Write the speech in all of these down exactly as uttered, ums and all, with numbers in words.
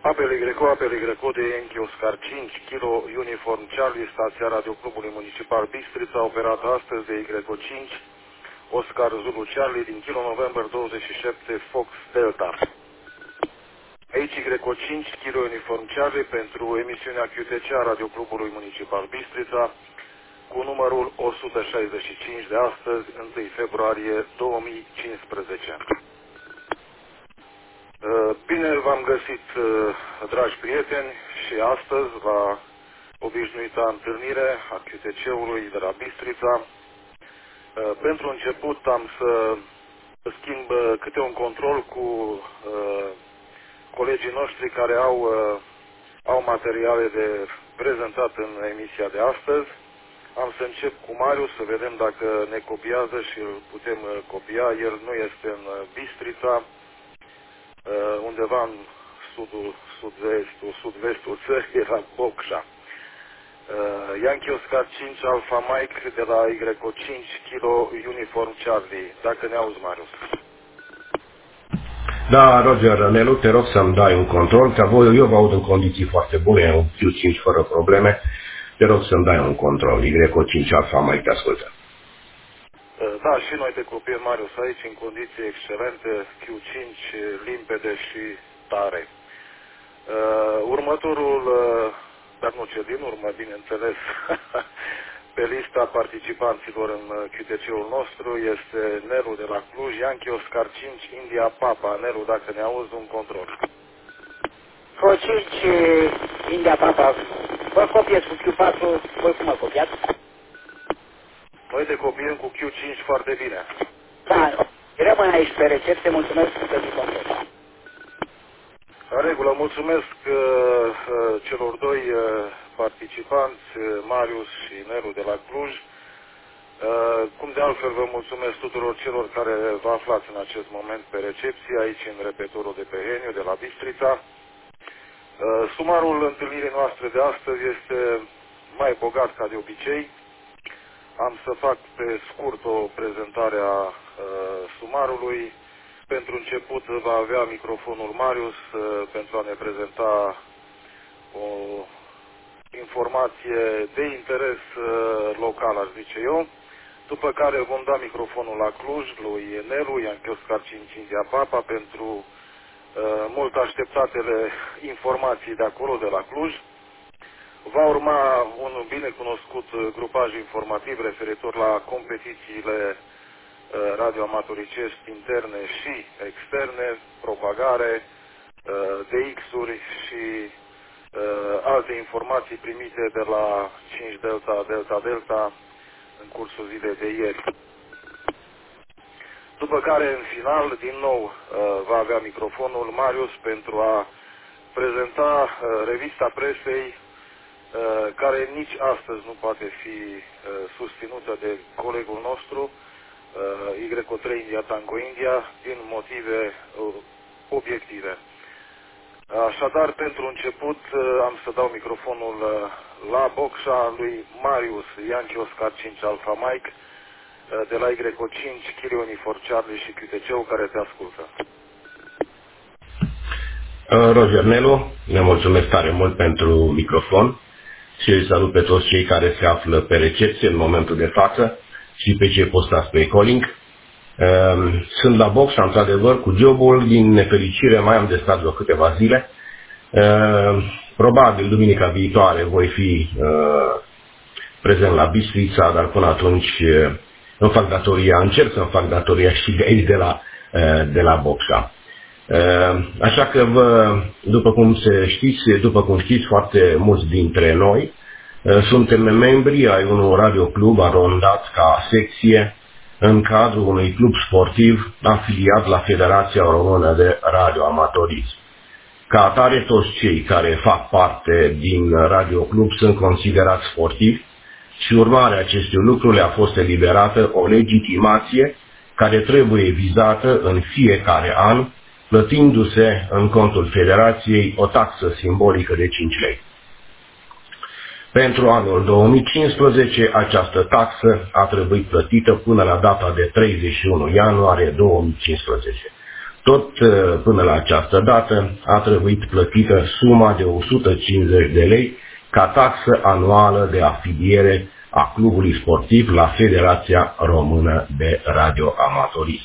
Apele Greco, Apele Greco de Yankee Oscar cinci, Kilo Uniform Charlie, stația Radioclubului Municipal Bistrița, operată astăzi de Y cinci, Oscar Zulu Charlie, din Kilo November douăzeci și șapte, Fox Delta. Aici Y cinci, Kilo Uniform Charlie, pentru emisiunea Q T C a Radioclubului Municipal Bistrița, cu numărul o sută șaizeci și cinci de astăzi, întâi februarie două mii cincisprezece. Bine v-am găsit, dragi prieteni, și astăzi la obișnuita întâlnire a Q T C-ului de la Bistrița. Pentru început am să schimb câte un control cu colegii noștri care au, au materiale de prezentat în emisia de astăzi. Am să încep cu Marius, să vedem dacă ne copiază și îl putem copia. El nu este în Bistrița, undeva în sudul, sud-vestul, sud-vestul țării, era Bocșa. Yankee Oscar cinci, Alpha Mike, de la Y cinci, Kilo Uniform Charlie. Dacă ne auzi, Marius. Da, Roger Nelu, te rog să-mi dai un control, că voi, eu vă aud în condiții foarte bune, un Q cinci fără probleme. Te rog să-mi dai un control. Y cinci, Alpha Mike, te ascultă. Da, și noi te copiem, Marius, aici, în condiții excelente, Q cinci, limpede și tare. Uh, următorul, uh, dar nu cel din urmă, bineînțeles, pe lista participanților în Q T C-ul nostru este Nelu de la Cluj, Yankee Oscar cinci, India Papa. Nelu, dacă ne auzi, un control. Q cinci, India Papa, vă copiez cu Q patru, voi cum mă copiați? Noi te copiem cu Q cinci foarte bine. Da, rămân aici pe recepție, mulțumesc pentru control. În regulă, mulțumesc uh, uh, celor doi uh, participanți, uh, Marius și Nelu de la Cluj. Uh, cum de altfel vă mulțumesc tuturor celor care vă aflați în acest moment pe recepție, aici în repetorul de pe Heniu, de la Bistrița. Uh, sumarul întâlnirii noastre de astăzi este mai bogat ca de obicei. Am să fac pe scurt o prezentare a uh, sumarului. Pentru început va avea microfonul Marius uh, pentru a ne prezenta o informație de interes uh, local, aș zice eu. După care vom da microfonul la Cluj lui Nelu, Yankee Oscar cinci, India Papa, pentru uh, mult așteptatele informații de acolo, de la Cluj. Va urma un binecunoscut grupaj informativ referitor la competițiile radioamatoricești interne și externe, propagare, D X-uri și alte informații primite de la cinci Delta, Delta, Delta în cursul zilei de ieri. După care, în final, din nou va avea microfonul Marius pentru a prezenta revista presei, care nici astăzi nu poate fi susținută de colegul nostru, Y trei India Tango India, din motive obiective. Așadar, pentru început, am să dau microfonul la Bocșa lui Marius, Yankee Oscar cinci, Alpha Mike, de la Y cinci, Kilo Uniform Charlie și Q T C-ul, care te ascultă. Roger Nelu, ne mulțumesc tare mult pentru microfon și îi salut pe toți cei care se află pe recepție în momentul de față și pe cei postați pe calling. Sunt la box, într-adevăr, cu jobul. Din nefericire mai am de stat vreo câteva zile. Probabil duminica viitoare voi fi prezent la Bistrița, dar până atunci îmi fac datoria, încerc să-mi fac datoria și de aici, de la, de la Boxa. Așa că, vă, după cum se știți, după cum știți foarte mulți dintre noi, suntem membri ai unui radioclub arondat ca secție în cadrul unui club sportiv afiliat la Federația Română de Radioamatorism. Ca atare, toți cei care fac parte din radioclub sunt considerați sportivi și urmarea acestui lucru le-a fost eliberată o legitimație care trebuie vizată în fiecare an, plătindu-se în contul Federației o taxă simbolică de cinci lei. Pentru anul două mii cincisprezece, această taxă a trebuit plătită până la data de treizeci și unu ianuarie două mii cincisprezece. Tot până la această dată a trebuit plătită suma de o sută cincizeci de lei ca taxă anuală de afiliere a clubului sportiv la Federația Română de Radioamatorism.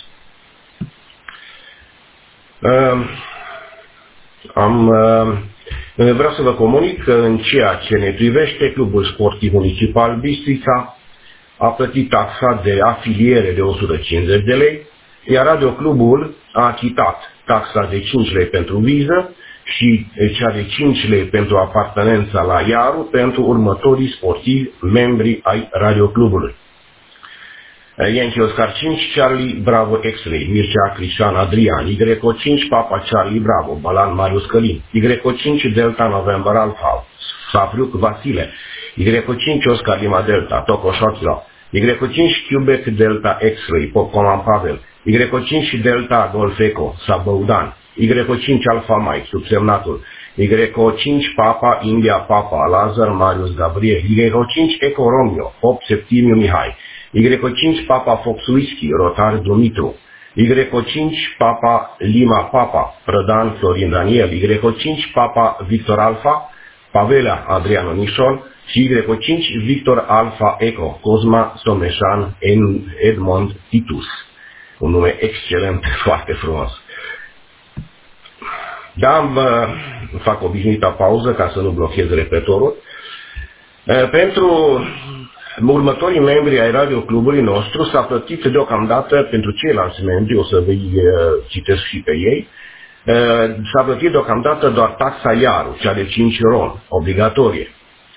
Am, vreau să vă comunic că în ceea ce ne privește, Clubul Sportiv Municipal Bistrița a plătit taxa de afiliere de o sută cincizeci de lei, iar Radioclubul a achitat taxa de cinci lei pentru viză și cea de cinci lei pentru apartenența la Iaru pentru următorii sportivi membri ai Radioclubului. Yankee Oscar cinci, Charlie Bravo X-Ray, Mircea Cristian Adrian, Y O cinci, Papa Charlie Bravo, Balan Marius Călin, Y O cinci, Delta November Alpha, Savriuc Vasile, Y O cinci, Oscar Lima Delta, Toco Șoțla, Y O cinci, Quebec Delta X-Ray, Popcoman Pavel, Y O cinci, Delta Golf Eco, Sabăudan, Y O cinci, Alpha Mike, subsemnatul, Y O cinci, Papa India Papa, Lazar Marius Gabriel, Y O cinci, Eco Romeo, opt Septimiu Mihai, Y O cinci, Papa Fox Whisky, Rotar Dumitru, Y O cinci, Papa Lima Papa, Prădan Florin Daniel, Y O cinci, Papa Victor Alpha, Pavela Adriano Nișol și Y O cinci, Victor Alpha Eco, Cosma Someșan Edmond Titus. Un nume excelent, foarte frumos. Da, fac obișnuita pauză ca să nu blochez repetorul. Pentru următorii membri ai radioclubului nostru s-a plătit deocamdată pentru ceilalți membri, o să vă citesc și pe ei, s-a plătit deocamdată doar taxa Iaru, cea de cinci ron, obligatorie.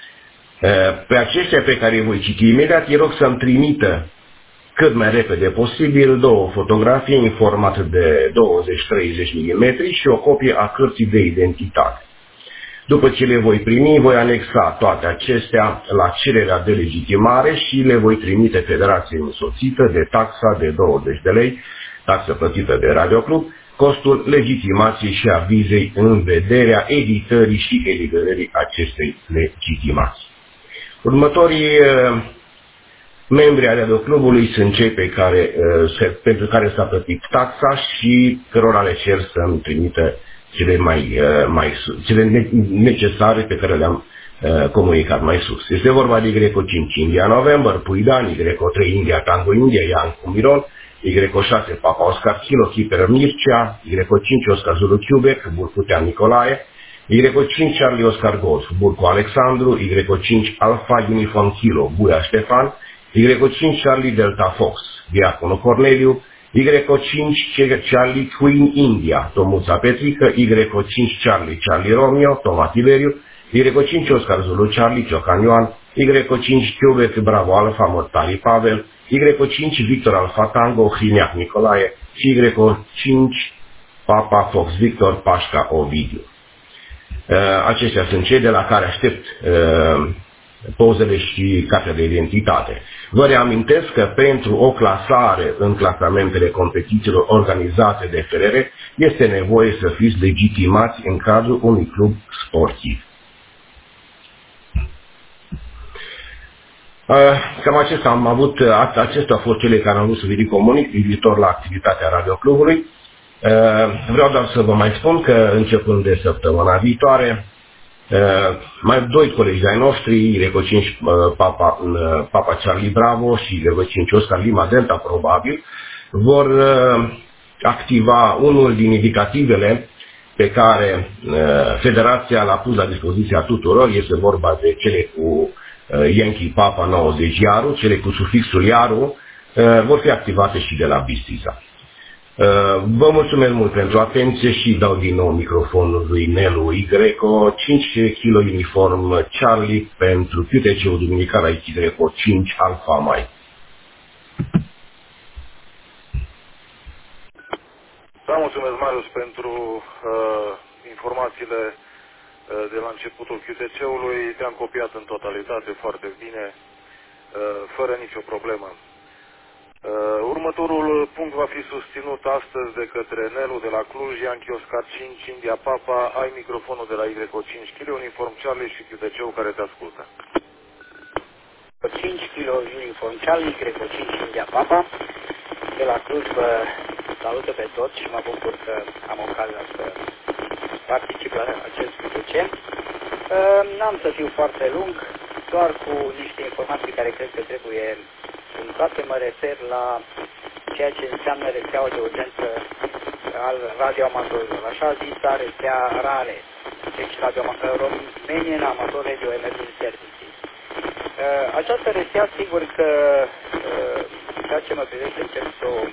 Pe aceștia pe care îi voi citi imediat, îi rog să-mi trimită cât mai repede posibil două fotografii în format de douăzeci treizeci de milimetri și o copie a cărții de identitate. După ce le voi primi, voi anexa toate acestea la cererea de legitimare și le voi trimite Federației însoțită de taxa de douăzeci de lei, taxă plătită de Radioclub, costul legitimației și a vizei în vederea editării și eliberării acestei legitimații. Următorii uh, membri ai Radioclubului sunt cei pe care, uh, se, pentru care s-a plătit taxa și cărora le cer să-mi trimită cele, mai, uh, mai, cele necesare pe care le-am uh, comunicat mai sus. Este vorba de Y O cinci India November, Puidan, Y O trei India Tango India, Ian Cumiron, Y O șase Papa Oscar Kilo, Kiper Mircea, Y O cinci Oscar Zulu Quebec, Burcutea Nicolae, Y O cinci Charlie Oscar Golf, Burcu Alexandru, Y O cinci Alpha Uniform Kilo, Buia Ștefan, Y O cinci Charlie Delta Fox, Diaconu Corneliu, Y O cinci Charlie Queen India, Tomuța Petrică, Y O cinci Charlie Charlie Romeo, Toma Tiberiu, Y O cinci Oscar Zulu Charlie Ciocan Ioan, Y O cinci Quebec Bravo Alpha Mortali Pavel, Y O cinci Victor Alpha Tango Hriniac Nicolae și Y O cinci Papa Fox Victor Pașca Ovidiu. Uh, aceștia sunt cei de la care aștept uh, pozele și cartea de identitate. Vă reamintesc că pentru o clasare în clasamentele competițiilor organizate de F R R este nevoie să fiți legitimați în cadrul unui club sportiv. Uh, cam acesta am avut, acestea au fost cele care am vrut să vi comunic privitor la activitatea Radioclubului. Uh, vreau doar să vă mai spun că începând de săptămâna viitoare, uh, mai doi colegi ai noștri, Y O cinci uh, Papa, uh, Papa Charlie Bravo și Y O cinci Oscar Lima Delta probabil, vor uh, activa unul din indicativele pe care uh, Federația l-a pus la dispoziția tuturor. Este vorba de cele cu uh, Yankee Papa nouăzeci Iaru, cele cu sufixul Iaru, uh, vor fi activate și de la Bistrița. Vă mulțumesc mult pentru atenție și dau din nou microfonul lui Nelu Y O cinci Kilo Uniform Charlie pentru Q T C-ul Duminical Y O cinci Alpha Mai. Da, mulțumesc, Marius, pentru uh, informațiile uh, de la începutul Q T C-ului. Te-am copiat în totalitate foarte bine, uh, fără nicio problemă. Uh, următorul punct va fi susținut astăzi de către Nelu de la Cluj, Yankee Oscar cinci, India Papa, ai microfonul de la Y O cinci Kilo, Uniform Charlie și Q T C-ul care te ascultă. cinci Kilo, Uniform Charlie, Y O cinci, India Papa, de la Cluj vă salută pe toți și mă bucur că am ocazia să particip la acest subiect. N-am să fiu foarte lung, doar cu niște informații care cred că trebuie punctate. Mă refer la ceea ce înseamnă rețeaua de urgență al radioamatorilor, așa zisa rețea RARE, deci Romanian Amateur Radio Emergency Services. Această rețea, sigur că ceea ce mă privește încerc să o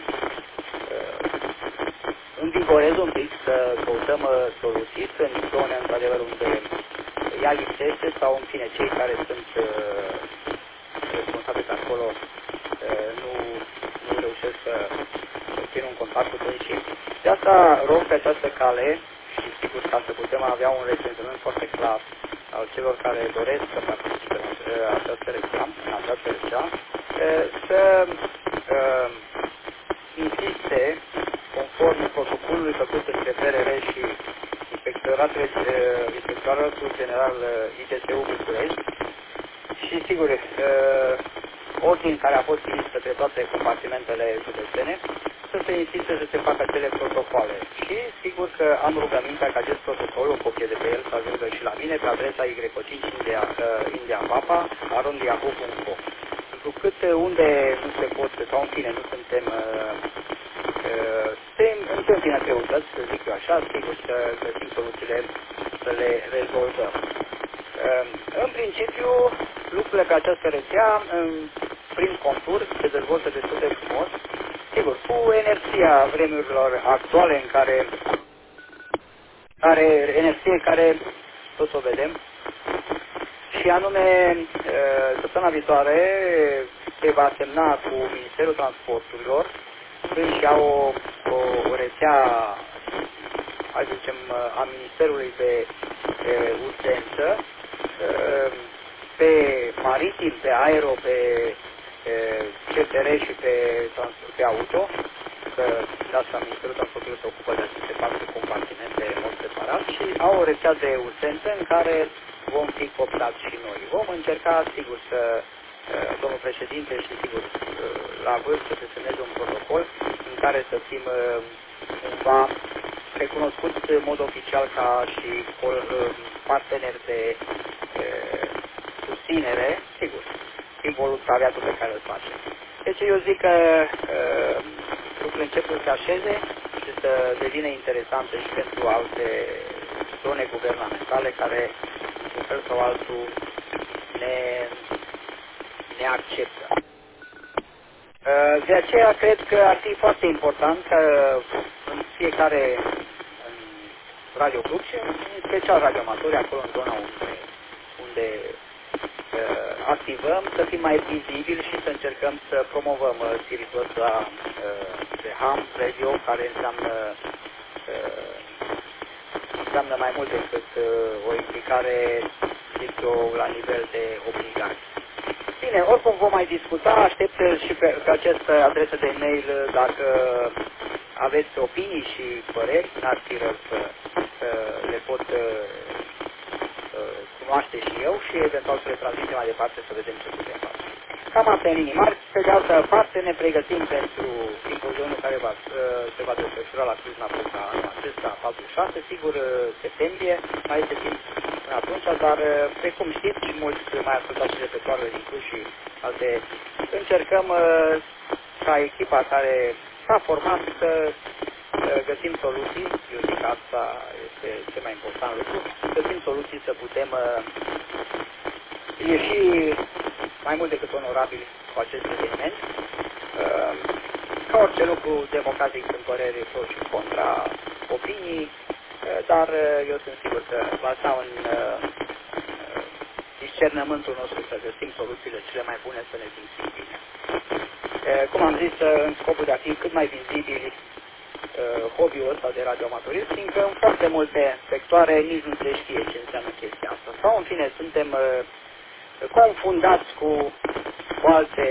învigorez un pic, să căutăm soluții. Sunt zone, într-adevăr, unde ea lipsește sau, în fine, cei care sunt responsabili de acolo nu, nu reușesc să țină un contact cu ei. De asta rog pe această cale și, sigur, ca să putem avea un reționament foarte clar al celor care doresc să participe la această rețea, în această rețea, să uh, insiste, conform protocolului făcut între P R R și Inspectoratul, Inspectoratul General I T S U București și, sigur, uh, ordin care a fost trimis către toate compartimentele județene, să se insiste să se facă acele protocoale. Și, sigur că am rugămintea ca acest protocol, o copie de pe el, să ajungă și la mine, pe adresa Y cinci India, uh, India Papa, arond yahoo punct com. Întrucât unde nu se pot, sau în fine, nu suntem uh, uh, suntem întâmpină greutăți, să zic eu așa, sigur să găsim soluțiile să le rezolvăm. Uh, în principiu, lucrurile pe această rețea, în prim contur, se dezvoltă destul de frumos. Sigur, cu inerția vremurilor actuale în care are inerție care, tot o vedem, și anume, săptămâna viitoare se va semna cu Ministerul Transporturilor, când și au o, o, o rețea, hai să zicem, a Ministerului de, de urgență, pe maritim, pe aero, pe C T R și pe, pe auto, că de asta Ministerul Transporturilor se ocupă de aceste patru compartimente în mod separat și au o rețea de urgență în care vom fi cooptați și noi. Vom încerca, sigur, să, domnul președinte, și sigur, la vârstă să semneze un protocol în care să fim cumva recunoscuți în mod oficial ca și parteneri de susținere, sigur, din voluntariatul pe care îl facem. Deci eu zic că uh, lucrurile încep să se așeze și să devină interesante și pentru alte zone guvernamentale care, într-un fel sau altul, ne, ne acceptă. Uh, de aceea cred că ar fi foarte important că în fiecare în radioclub și în special radioamatori, acolo în zona unde, unde activăm, să fim mai vizibili și să încercăm să promovăm spiritul ăsta de ham radio, care înseamnă, înseamnă mai mult decât o implicare, zic eu, la nivel de obligație. Bine, oricum vom mai discuta, aștept și pe, pe această adresă de e-mail dacă aveți opinii și păreri, n-ar fi rău să le pot cunoaște și eu și eventual să le transmitem mai departe să vedem ce putem face. Cam asta în linii mari. Pe de altă parte ne pregătim pentru simpozionul care va, se va desfășura la Cluj-Napoca anul acesta, patruzeci și șase, sigur septembrie, mai este timp până atunci, dar precum știți și mulți mai ascultați și repertoarele din Cluj și alte, încercăm ca echipa care s-a format să găsim soluții, eu zic că asta este cel mai important lucru, găsim soluții să putem uh, ieși mai mult decât onorabili cu acest eveniment. Uh, ca orice lucru democratic sunt păreri pro și contra opinii, uh, dar uh, eu sunt sigur că va sta în uh, discernământul nostru să găsim soluțiile cele mai bune să ne simțim bine. Uh, cum am zis, uh, în scopul de a fi cât mai vizibili hobby-ul ăsta de radioamatorism, fiindcă în foarte multe sectoare nici nu se știe ce înseamnă chestia asta. Sau, în fine, suntem uh, confundați cu, cu alte,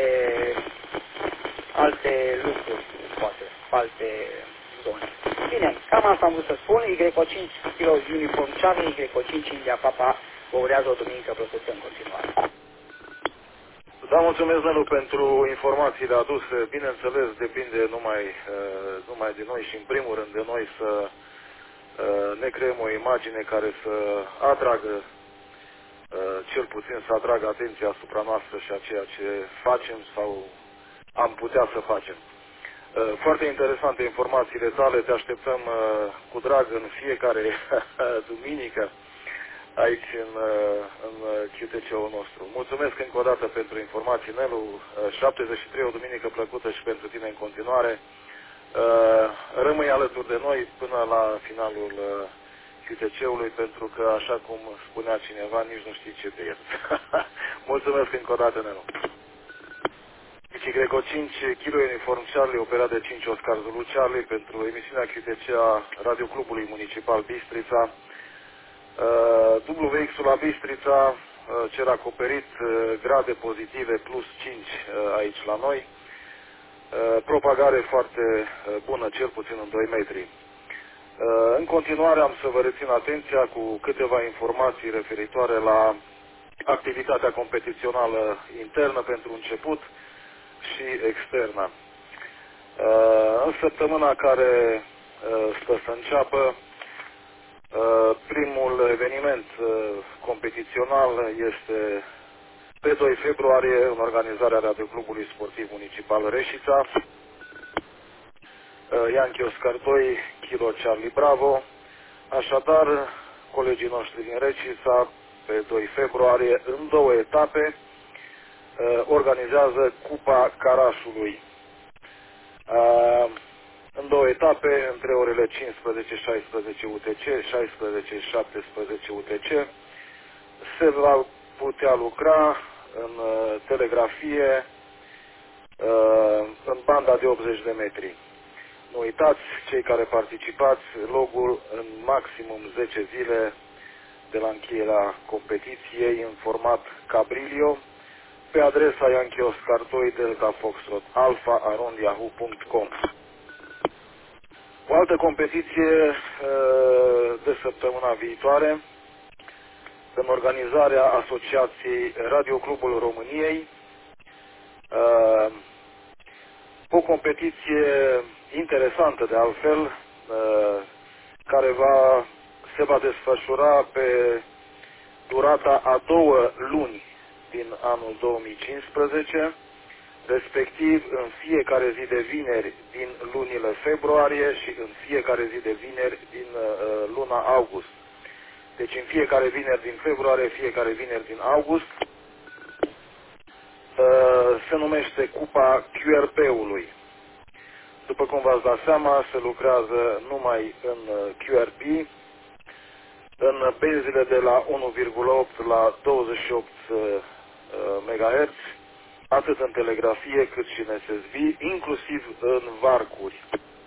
alte lucruri, poate, cu alte zone. Bine, cam asta am vrut să spun. Y cinci Kilo Uniform Charlie, Y cinci India Papa, vă urează o duminică plăcută în continuare. Da, mulțumesc, Nelu, pentru informațiile aduse. Bineînțeles, depinde numai, numai de noi și, în primul rând, de noi să ne creăm o imagine care să atragă, cel puțin să atragă atenția asupra noastră și a ceea ce facem sau am putea să facem. Foarte interesante informațiile tale, te așteptăm cu drag în fiecare duminică aici în, în Q T C-ul nostru. Mulțumesc încă o dată pentru informații, Nelu. șaptezeci și trei, o duminică plăcută și pentru tine în continuare. Rămâi alături de noi până la finalul Q T C-ului, pentru că, așa cum spunea cineva, nici nu știi ce te ierți. Mulțumesc încă o dată, Nelu. Mici Greco cinci, Kilo Uniform Charlie, operat de cinci Oscar Zulu Charlie, pentru emisiunea Q T C a Radioclubului Municipal Bistrița. Uh, W X-ul la Bistrița, uh, cer acoperit, uh, grade pozitive plus cinci uh, aici la noi. Uh, propagare foarte uh, bună, cel puțin în doi metri. Uh, în continuare am să vă rețin atenția cu câteva informații referitoare la activitatea competițională internă pentru început și externă. Uh, în săptămâna care uh, stă să înceapă, Uh, primul eveniment uh, competițional este pe doi februarie în organizarea Radioclubului Sportiv Municipal Reșița. Uh, Yankee Oscar doi, Kilo Charlie Bravo. Așadar, colegii noștri din Reșița, pe doi februarie, în două etape, uh, organizează Cupa Carașului. Uh, în două etape, între orele cincisprezece șaisprezece U T C, șaisprezece șaptesprezece U T C, se va putea lucra în uh, telegrafie uh, în banda de optzeci de metri. Nu uitați, cei care participați, logul în maximum zece zile de la încheierea competiției în format Cabrilio, pe adresa Yankee Oscar doi Delta Foxtrot Alpha arond yahoo punct com. O altă competiție de săptămâna viitoare, în organizarea Asociației Radioclubul României, o competiție interesantă de altfel, care va, se va desfășura pe durata a două luni din anul două mii cincisprezece, respectiv în fiecare zi de vineri din lunile februarie și în fiecare zi de vineri din uh, luna august. Deci în fiecare vineri din februarie, fiecare vineri din august, uh, se numește Cupa Q R P-ului. După cum v-ați dat seama, se lucrează numai în uh, Q R P, în benzile de la unu virgulă opt la douăzeci și opt uh, megahertz, atât în telegrafie cât și în S S B, inclusiv în varcuri.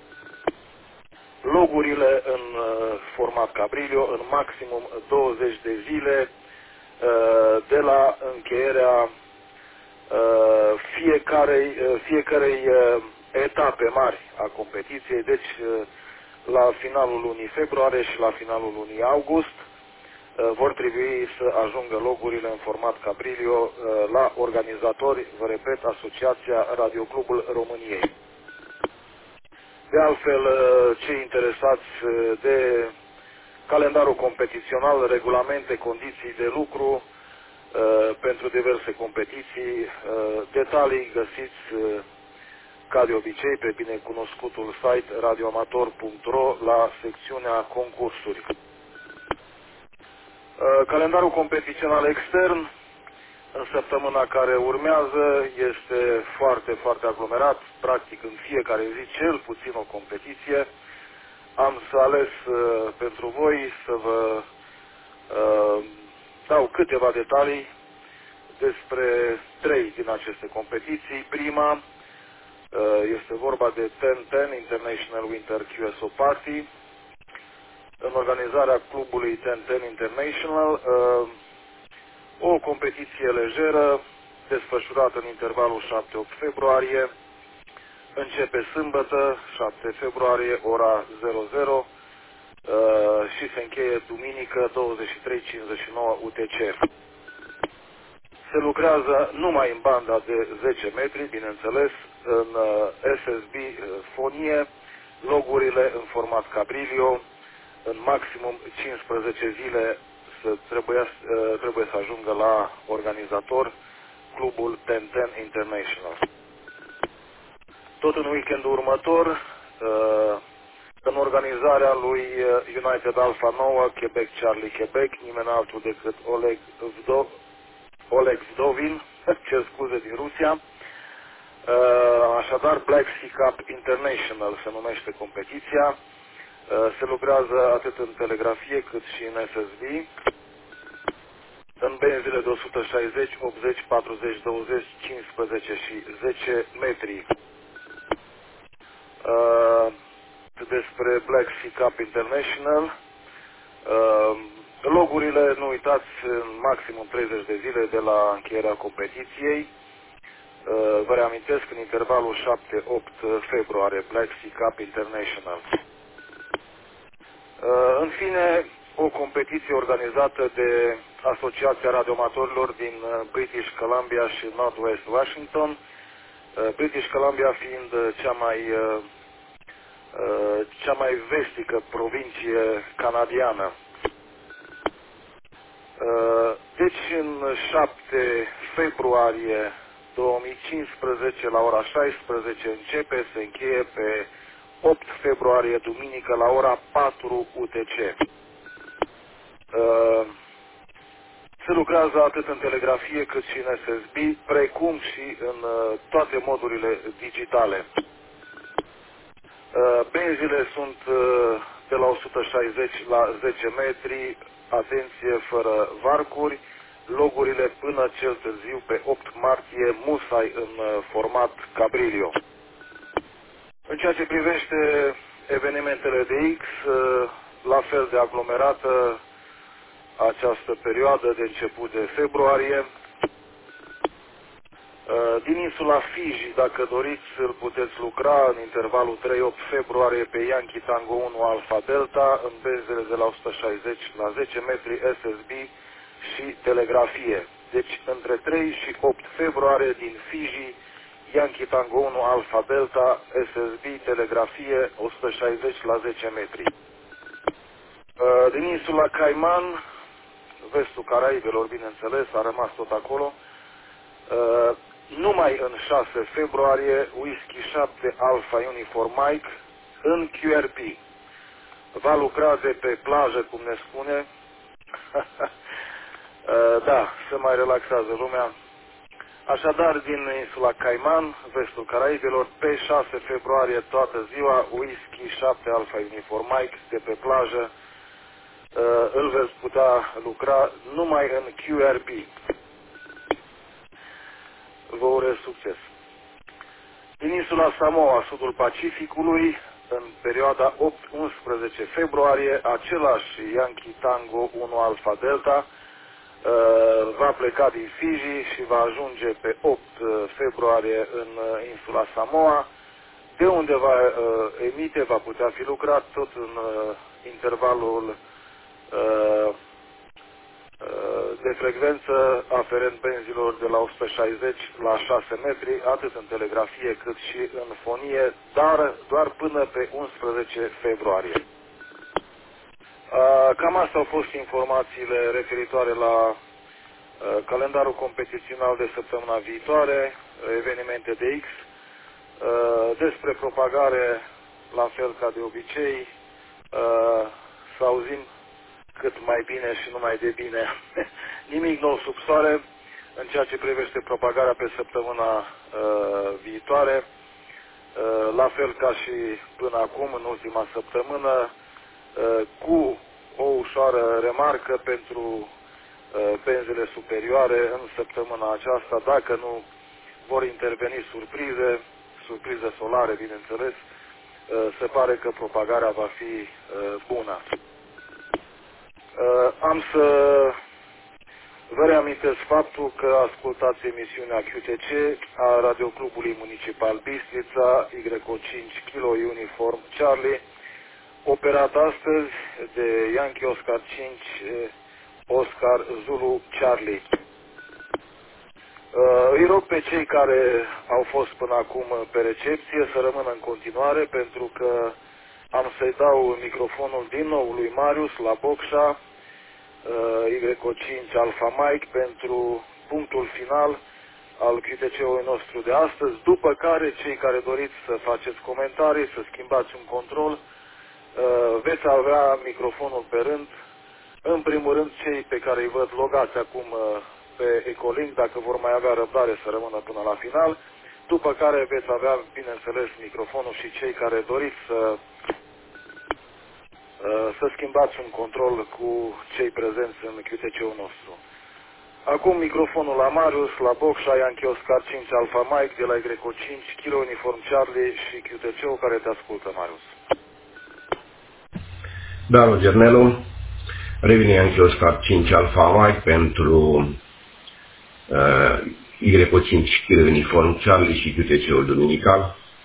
Logurile în uh, format Cabrilio în maximum douăzeci de zile uh, de la încheierea uh, fiecarei, uh, fiecarei uh, etape mari a competiției, deci uh, la finalul lunii februarie și la finalul lunii august vor trebui să ajungă logurile în format Cabrilio la organizatori, vă repet, Asociația Radioclubul României. De altfel, cei interesați de calendarul competițional, regulamente, condiții de lucru pentru diverse competiții, detalii găsiți ca de obicei pe binecunoscutul site radioamator punct ro la secțiunea concursuri. Calendarul competițional extern în săptămâna care urmează este foarte, foarte aglomerat, practic în fiecare zi cel puțin o competiție. Am să ales uh, pentru voi să vă uh, dau câteva detalii despre trei din aceste competiții. Prima uh, este vorba de ten ten International Winter Q S O Party, în organizarea clubului ten ten International, uh, o competiție lejeră desfășurată în intervalul șapte opt februarie, începe sâmbătă, șapte februarie, ora zero zero uh, și se încheie duminică, douăzeci și trei cincizeci și nouă U T C. Se lucrează numai în banda de zece metri, bineînțeles, în S S B fonie, logurile în format Cabrilio, în maximum cincisprezece zile să trebuia, trebuie să ajungă la organizator, clubul ten ten International. Tot în weekendul următor, în organizarea lui United Alpha nouă, Quebec Charlie Quebec, nimeni altul decât Oleg Vdo, Oleg Vdovin, cer scuze, din Rusia. Așadar, Black Sea Cup International se numește competiția. Se lucrează atât în telegrafie cât și în S S B, în benzile de o sută șaizeci, optzeci, patruzeci, douăzeci, cincisprezece și zece metri. Despre Black Sea Cup International, logurile, nu uitați, în maximum treizeci de zile de la încheierea competiției. Vă reamintesc, în intervalul șapte opt februarie, Black Sea Cup International. În fine, o competiție organizată de Asociația Radioamatorilor din British Columbia și Northwest Washington, British Columbia fiind cea mai, cea mai vestică provincie canadiană. Deci, în șapte februarie două mii cincisprezece, la ora șaisprezece, începe, se încheie pe opt februarie, duminică, la ora patru U T C. Se lucrează atât în telegrafie cât și în S S B, precum și în toate modurile digitale. Benzile sunt de la o sută șaizeci la zece metri, atenție, fără varcuri, logurile până cel târziu pe opt martie, musai în format Cabrilio. În ceea ce privește evenimentele de X, la fel de aglomerată această perioadă de început de februarie. Din insula Fiji, dacă doriți, îl puteți lucra în intervalul trei opt februarie pe Yankee Tango unu Alpha Delta, în benzele de la o sută șaizeci la zece metri, S S B și telegrafie. Deci între trei și opt februarie din Fiji, Yankee Tango unu Alpha Delta, S S B, telegrafie, o sută șaizeci la zece metri. Din insula Cayman, vestul Caraibelor, bineînțeles, a rămas tot acolo, numai în șase februarie, Whisky șapte Alpha Uniform Mike în Q R P. Va lucra de pe plajă, cum ne spune. Da, se mai relaxează lumea. Așadar, din insula Cayman, vestul Caraibelor, pe șase februarie toată ziua, Whisky șapte Alpha Uniform Mike de pe plajă, îl veți putea lucra numai în Q R P. Vă urez succes! Din insula Samoa, sudul Pacificului, în perioada opt unsprezece februarie, același Yankee Tango unu Alpha Delta va pleca din Fiji și va ajunge pe opt februarie în insula Samoa, de unde va emite, va putea fi lucrat tot în intervalul de frecvență aferent benzilor de la o sută șaizeci la șase metri, atât în telegrafie cât și în fonie, dar doar până pe unsprezece februarie. Cam astea au fost informațiile referitoare la calendarul competițional de săptămâna viitoare, evenimente de X, despre propagare, la fel ca de obicei, să auzim cât mai bine și numai de bine. Nimic nou sub soare în ceea ce privește propagarea pe săptămâna uh, viitoare. Uh, la fel ca și până acum, în ultima săptămână, uh, cu o ușoară remarcă pentru uh, benzile superioare în săptămâna aceasta, dacă nu vor interveni surprize, surprize solare, bineînțeles, uh, se pare că propagarea va fi uh, bună. Uh, am să vă reamintesc faptul că ascultați emisiunea Q T C a Radioclubului Municipal Bistrița, Y O cinci Kilo Uniform Charlie, operat astăzi de Yankee Oscar cinci Oscar Zulu Charlie. Îi rog pe cei care au fost până acum pe recepție să rămână în continuare, pentru că am să-i dau microfonul din nou lui Marius la Bocșa Y O cinci Alpha Mike pentru punctul final al Q T C-ului nostru de astăzi, după care cei care doriți să faceți comentarii, să schimbați un control, veți avea microfonul pe rând. În primul rând, cei pe care îi văd logați acum pe Ecolink, dacă vor mai avea răbdare să rămână până la final, după care veți avea, bineînțeles, microfonul și cei care doriți să, să schimbați un control cu cei prezenți în Q T C-ul nostru. Acum microfonul la Marius, la Bocșa, Yankee Oscar cinci Alpha Mike, de la Y O cinci, Kilo Uniform Charlie și Q T C-ul care te ascultă, Marius. Da, Roger Nelu, revine Yankee Oscar cinci Alpha Mike pentru uh, Y O cinci, Kilo Uniform Charlie și Q T C-ul duminical.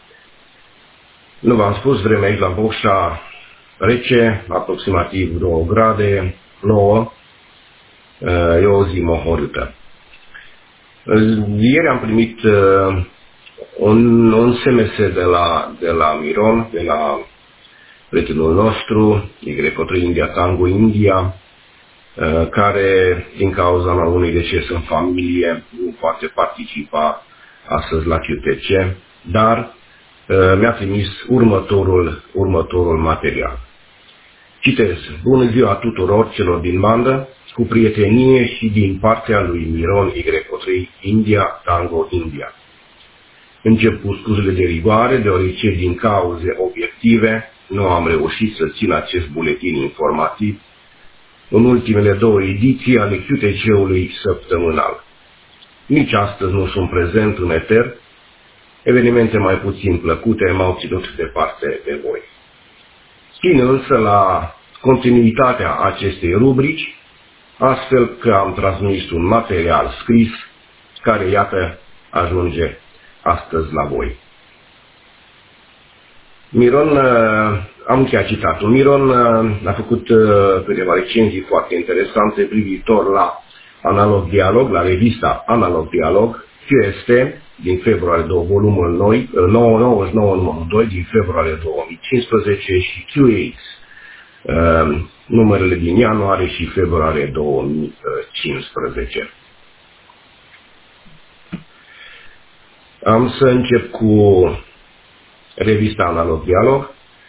Nu v-am spus, vremea aici la Bocșa rece, aproximativ două grade, nouă. E o zi mohorâtă. Ieri am primit un, un S M S de la, de la Miron, de la prietenul nostru, Y O trei India Tango India, care, din cauza unui deces în familie, nu poate participa astăzi la Q T C, dar mi-a trimis următorul, următorul material. Citez: bună ziua tuturor celor din bandă, cu prietenie și din partea lui Miron Y O trei India Tango India. Încep cu scuzele de rigoare, deoarece din cauze obiective nu am reușit să țin acest buletin informativ în ultimele două ediții ale Q T C-ului săptămânal. Nici astăzi nu sunt prezent în eter, evenimente mai puțin plăcute m-au ținut departe de voi. Țin însă la continuitatea acestei rubrici, astfel că am transmis un material scris care, iată, ajunge astăzi la voi. Miron, am încheiat citatul. Miron a făcut câteva recenzii foarte interesante privitor la Analog Dialog, la revista Analog Dialog, Q S T, din februarie două, volumul nouăzeci și nouă numărul doi, din februarie două mii cincisprezece și Q X, numerele din ianuarie și februarie două mii cincisprezece. Am să încep cu revista Analog Dialog.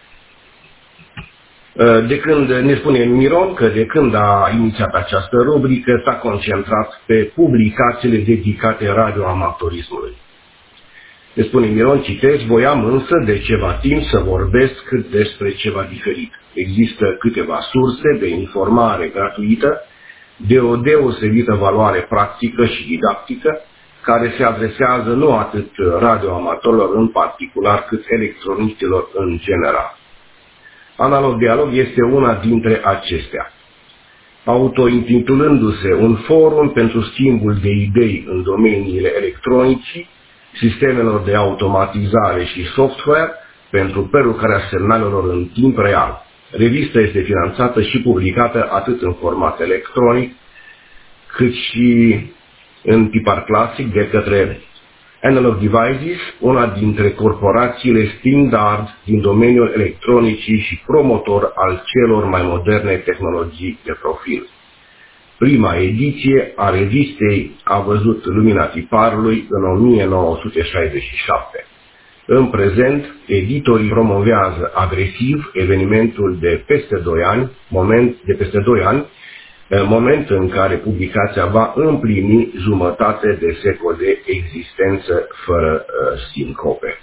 De când, ne spune Miron că de când a inițiat această rubrică s-a concentrat pe publicațiile dedicate radioamatorismului. Ne spune Miron, citez: voiam însă de ceva timp să vorbesc despre ceva diferit. Există câteva surse de informare gratuită, de o deosebită valoare practică și didactică, care se adresează nu atât radioamatorilor în particular, cât electroniștilor în general. Analog Dialog este una dintre acestea. Autointitulându-se un forum pentru schimbul de idei în domeniile electronicii, sistemelor de automatizare și software pentru prelucrarea semnalelor în timp real. Revista este finanțată și publicată atât în format electronic, cât și în tipar clasic de către Analog Devices, una dintre corporațiile standard din domeniul electronicii și promotor al celor mai moderne tehnologii de profil. Prima ediție a revistei a văzut lumina tiparului în o mie nouă sute șaizeci și șapte. În prezent, editorii promovează agresiv evenimentul de peste doi ani, moment de peste doi ani, moment în care publicația va împlini jumătate de secol de existență fără uh, sincope.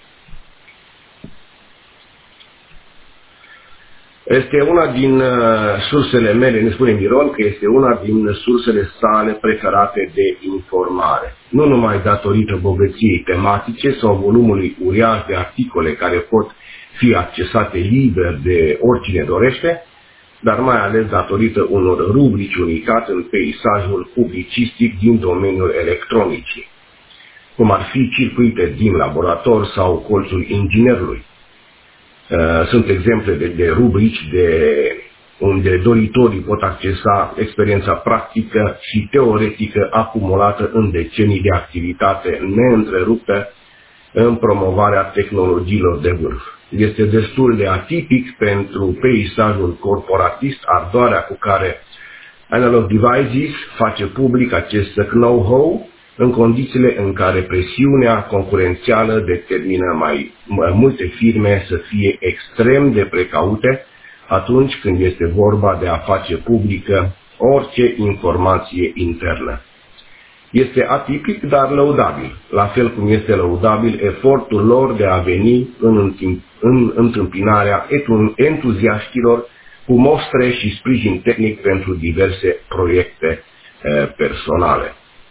Este una din uh, sursele mele, ne spune Miron, că este una din sursele sale preferate de informare. Nu numai datorită bogăției tematice sau volumului uriaș de articole care pot fi accesate liber de oricine dorește, dar mai ales datorită unor rubrici unicate în peisajul publicistic din domeniul electronicii, cum ar fi circuite din laborator sau colțul inginerului. Sunt exemple de, de rubrici de unde doritorii pot accesa experiența practică și teoretică acumulată în decenii de activitate neîntreruptă în promovarea tehnologiilor de vârf. Este destul de atipic pentru peisajul corporatist ardoarea cu care Analog Devices face public acest know-how în condițiile în care presiunea concurențială determină mai multe firme să fie extrem de precaute atunci când este vorba de a face publică orice informație internă. Este atipic, dar lăudabil, la fel cum este lăudabil efortul lor de a veni în, în întâmpinarea entuziaștilor cu mostre și sprijin tehnic pentru diverse proiecte eh, personale.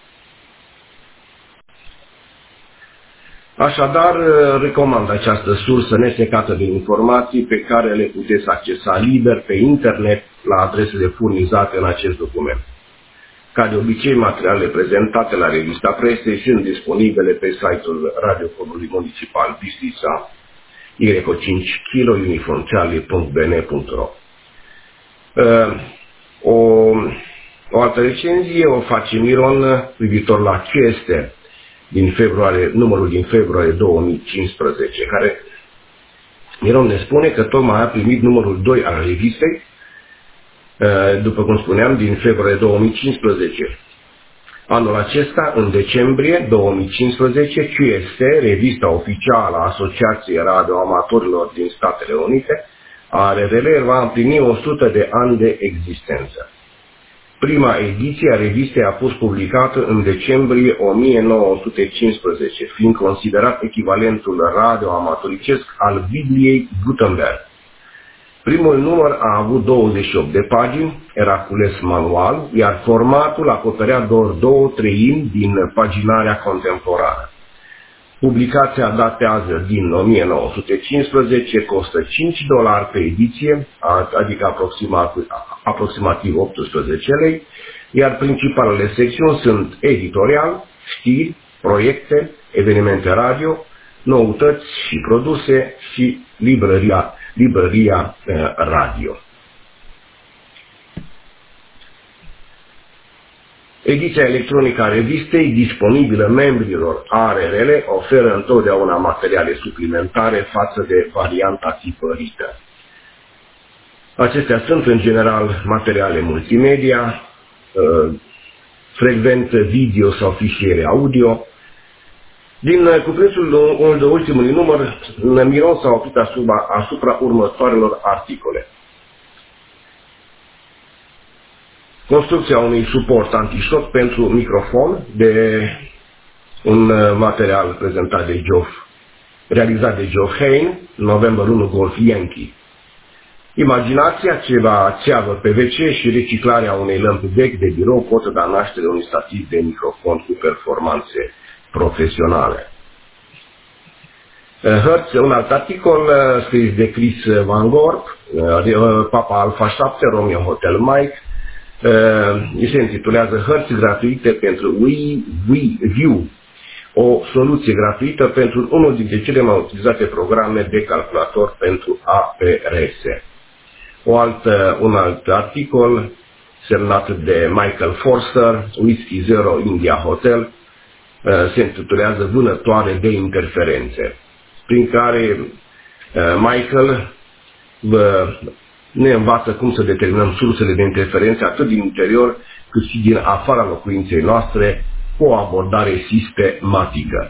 Așadar, recomand această sursă nesecată de informații pe care le puteți accesa liber pe internet la adresele furnizate în acest document. Ca de obicei, materialele prezentate la revista presei sunt disponibile pe site-ul Radiofonului Municipal Bistrița, Y O cinci kilo uniform charlie punct b n punct r o. O, o altă recenzie o face Miron privitor la Chester din februarie, numărul din februarie două mii cincisprezece, care Miron ne spune că tocmai a primit numărul doi al revistei, după cum spuneam, din februarie două mii cincisprezece. Anul acesta, în decembrie două mii cincisprezece, Q S T, revista oficială a Asociației Radioamatorilor din Statele Unite, a R R L, va împlini o sută de ani de existență. Prima ediție a revistei a fost publicată în decembrie o mie nouă sute cincisprezece, fiind considerat echivalentul radioamatoricesc al Bibliei Gutenberg. Primul număr a avut douăzeci și opt de pagini, era cules manual, iar formatul acoperea doar două treimi din paginarea contemporană. Publicația datează din o mie nouă sute cincisprezece, costă cinci dolari pe ediție, adică aproximativ, aproximativ optsprezece lei, iar principalele secțiuni sunt editorial, știri, proiecte, evenimente radio, noutăți și produse și librăria, librăria eh, radio. Ediția electronică a revistei, disponibilă membrilor A R R L, oferă întotdeauna materiale suplimentare față de varianta tipărită. Acestea sunt, în general, materiale multimedia, frecvent video sau fișiere audio. Din cuprinsul de ultimului număr, Miron s-a oprit asupra, asupra următoarelor articole. Construcția unui suport antișoc pentru microfon de un material prezentat de Geoff, realizat de Geoff Hain, November unu Golf Yankee. Imaginația, ceva țeavă P V C și reciclarea unei lămpi vechi de birou pot da naștere unui stativ de microfon cu performanțe profesionale. Hărți, un alt articol scris de Chris Van Gorp, Papa Alpha șapte, Romeo Hotel Mike, Uh, se intitulează Hărți gratuite pentru Wii, Wii View, o soluție gratuită pentru unul dintre cele mai utilizate programe de calculator pentru A P R S. O altă, un alt articol semnat de Michael Forster, Whiskey Zero India Hotel, uh, se intitulează Vânătoare de interferențe, prin care uh, Michael vă ne învață cum să determinăm sursele de interferențe atât din interior cât și din afara locuinței noastre cu o abordare sistematică.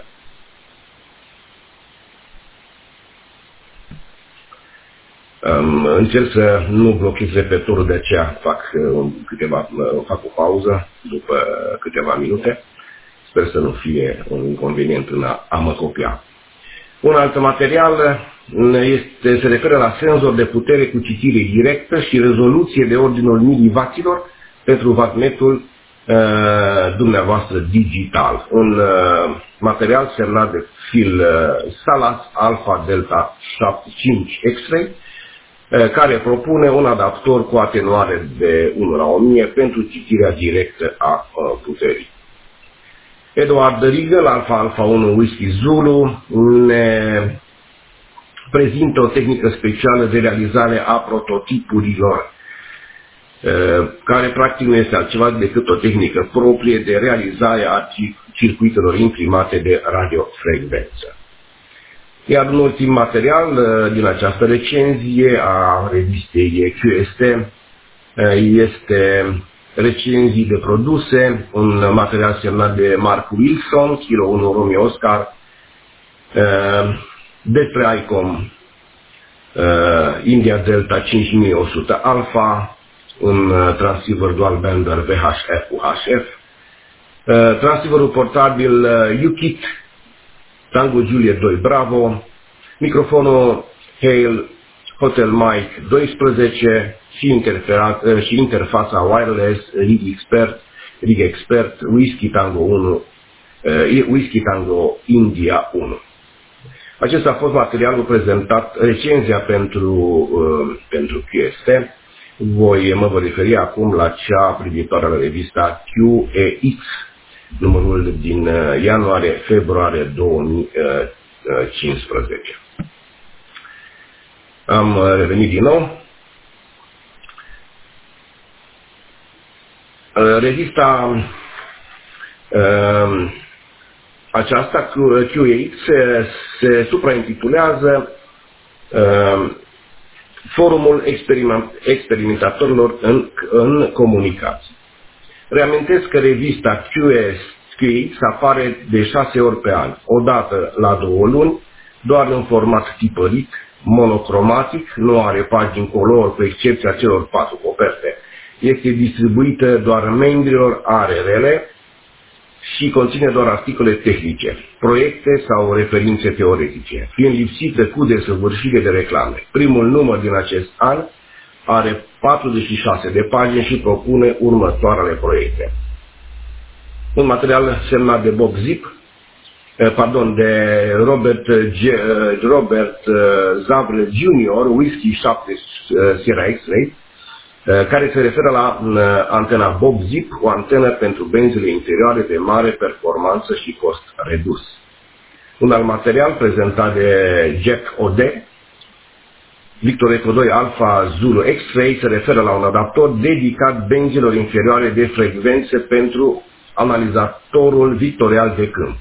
Um, încerc să nu blochez repertorul, de aceea fac, câteva, fac o pauză după câteva minute. Sper să nu fie un inconvenient în a, a mă copia. Un alt material este, se referă la senzor de putere cu citire directă și rezoluție de ordinul milivaților pentru wattmetul uh, dumneavoastră digital. Un uh, material semnat de Phil uh, Salas Alpha Delta șapte cinci X-Ray, uh, care propune un adaptor cu atenuare de unu la o mie pentru citirea directă a uh, puterii. Eduard Rigel, Alpha Alpha unu Whiskey Zulu, ne prezintă o tehnică specială de realizare a prototipurilor care practic nu este altceva decât o tehnică proprie de realizare a circuitelor imprimate de radiofrecvență. Iar un ultim material din această recenzie a revistei Q S T este recenzii de produse, un material semnat de Mark Wilson, Kilo unu Romeo Oscar, despre ICOM India Delta cinci mii o sută Alpha, un transceiver dual bander V H F U H F, transceiverul portabil U K I T Tango Juliet doi Bravo, microfonul Hale Hotel Mic doisprezece și, și interfața wireless Rig Expert, Rig Expert Whiskey Tango unu, Whiskey Tango India unu. Acesta a fost materialul prezentat, recenzia pentru, uh, pentru Q S T. Voi mă voi referi acum la cea privitoare la revista Q E X, numărul din uh, ianuarie-februarie două mii cincisprezece. Am uh, revenit din nou. Uh, revista uh, aceasta, Q E X, se, se supraintitulează uh, Forumul Experimentatorilor în, în Comunicații. Reamintesc că revista Q E X apare de șase ori pe an, o dată la două luni, doar în format tipărit, monocromatic, nu are pagini color cu excepția celor patru coperte. Este distribuită doar membrilor, are rele și conține doar articole tehnice, proiecte sau referințe teoretice, fiind lipsită cu desăvârșire de reclame. Primul număr din acest an are patruzeci și șase de pagini și propune următoarele proiecte. Un material semnat de Bob Zip, pardon, de Robert, G, Robert Zabre junior, Whiskey șapte Sierra X-Ray, care se referă la antena Bob Zip, o antenă pentru benzile interioare de mare performanță și cost redus. Un alt material prezentat de Jack Ode, Victor Eco doi Alpha Zulu X-Ray, se referă la un adaptor dedicat benzilor inferioare de frecvențe pentru analizatorul victorial de câmp.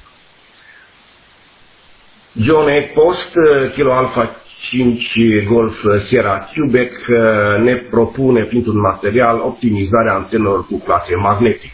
John E. Post, Kilo Alpha cinci Golf Sierra Quebec, ne propune printr-un material optimizarea antenelor cu clase magnetic.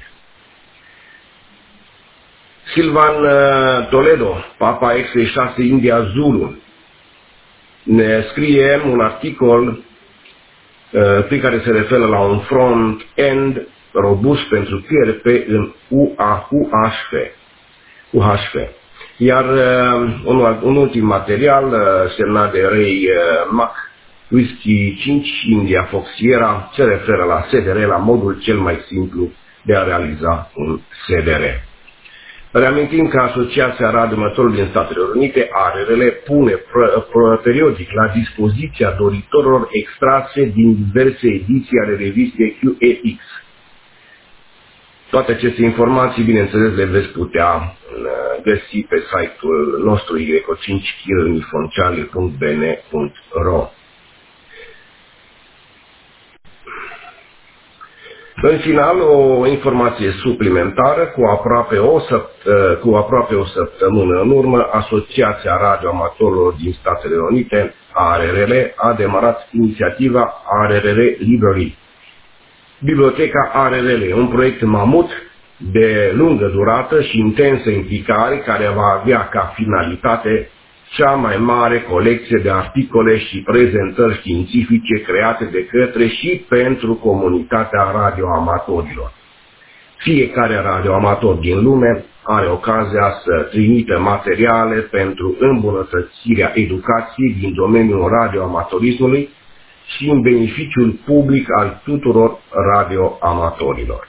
Silvan Toledo, Papa X șase India Zulu, ne scrie un articol prin care se referă la un front-end robust pentru Q R P în U H F. Iar uh, un, un ultim material uh, semnat de Ray uh, Mac, Whiskey cinci India Fox Sierra, se referă la S D R, la modul cel mai simplu de a realiza un S D R. Reamintim că Asociația Radioamatorului din Statele Unite, A R R L, pune periodic la dispoziția doritorilor extrase din diverse ediții ale revistei Q E X. Toate aceste informații, bineînțeles, le veți putea găsi pe site-ul nostru y cinci kilnifonciale punct b n punct r o. În final, o informație suplimentară, cu aproape o, săpt- cu aproape o săptămână în urmă, Asociația Radioamatorilor din Statele Unite, A R R L, a demarat inițiativa A R R L Library. Biblioteca A R R L, un proiect mamut de lungă durată și intensă implicare, care va avea ca finalitate cea mai mare colecție de articole și prezentări științifice create de către și pentru comunitatea radioamatorilor. Fiecare radioamator din lume are ocazia să trimită materiale pentru îmbunătățirea educației din domeniul radioamatorismului și în beneficiul public al tuturor radioamatorilor.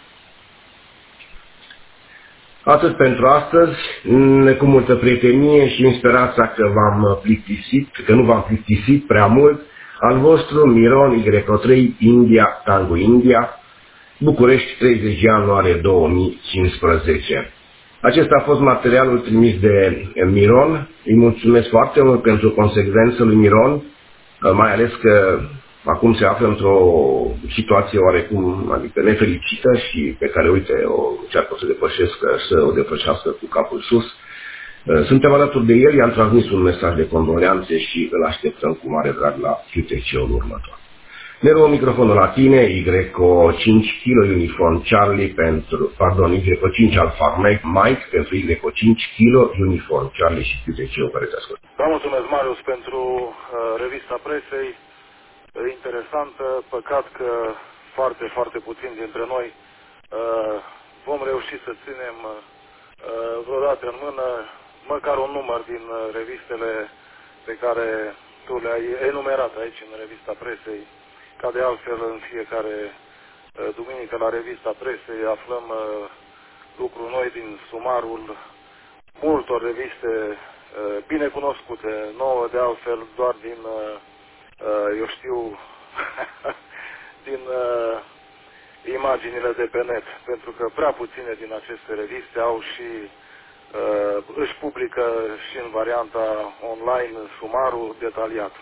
Atât pentru astăzi, cu multă prietenie și în speranța că v-am plictisit, că nu v-am plictisit prea mult, al vostru Miron Y trei India Tango India, București, treizeci ianuarie două mii cincisprezece. Acesta a fost materialul trimis de Miron. Îi mulțumesc foarte mult pentru consecvență lui Miron, mai ales că acum se află într-o situație oarecum, adică nefericită și pe care, uite, o încearcă să depășesc, să o depășească cu capul sus. Suntem alături de el, i-am transmis un mesaj de condoleanțe și îl așteptăm cu mare drag la Q T C-ul următor. Ne luăm microfonul la tine, Y O cinci kilo Uniform Charlie pentru, pardon, Y O cinci Alfa Mike, Mike pentru Y O cinci kilo Uniform Charlie și Q T C-ul care te ascultă. Vă mulțumesc, Marius, pentru uh, revista presei, uh, interesantă, păcat că foarte, foarte puțin dintre noi uh, vom reuși să ținem uh, vreodată în mână măcar un număr din uh, revistele pe care tu le-ai enumerat aici în revista presei. Ca de altfel, în fiecare uh, duminică la revista presei aflăm uh, lucruri noi din sumarul multor reviste uh, bine cunoscute, nouă de altfel doar din, uh, uh, eu știu, din uh, imaginile de pe net, pentru că prea puține din aceste reviste au și uh, își publică și în varianta online sumarul detaliat.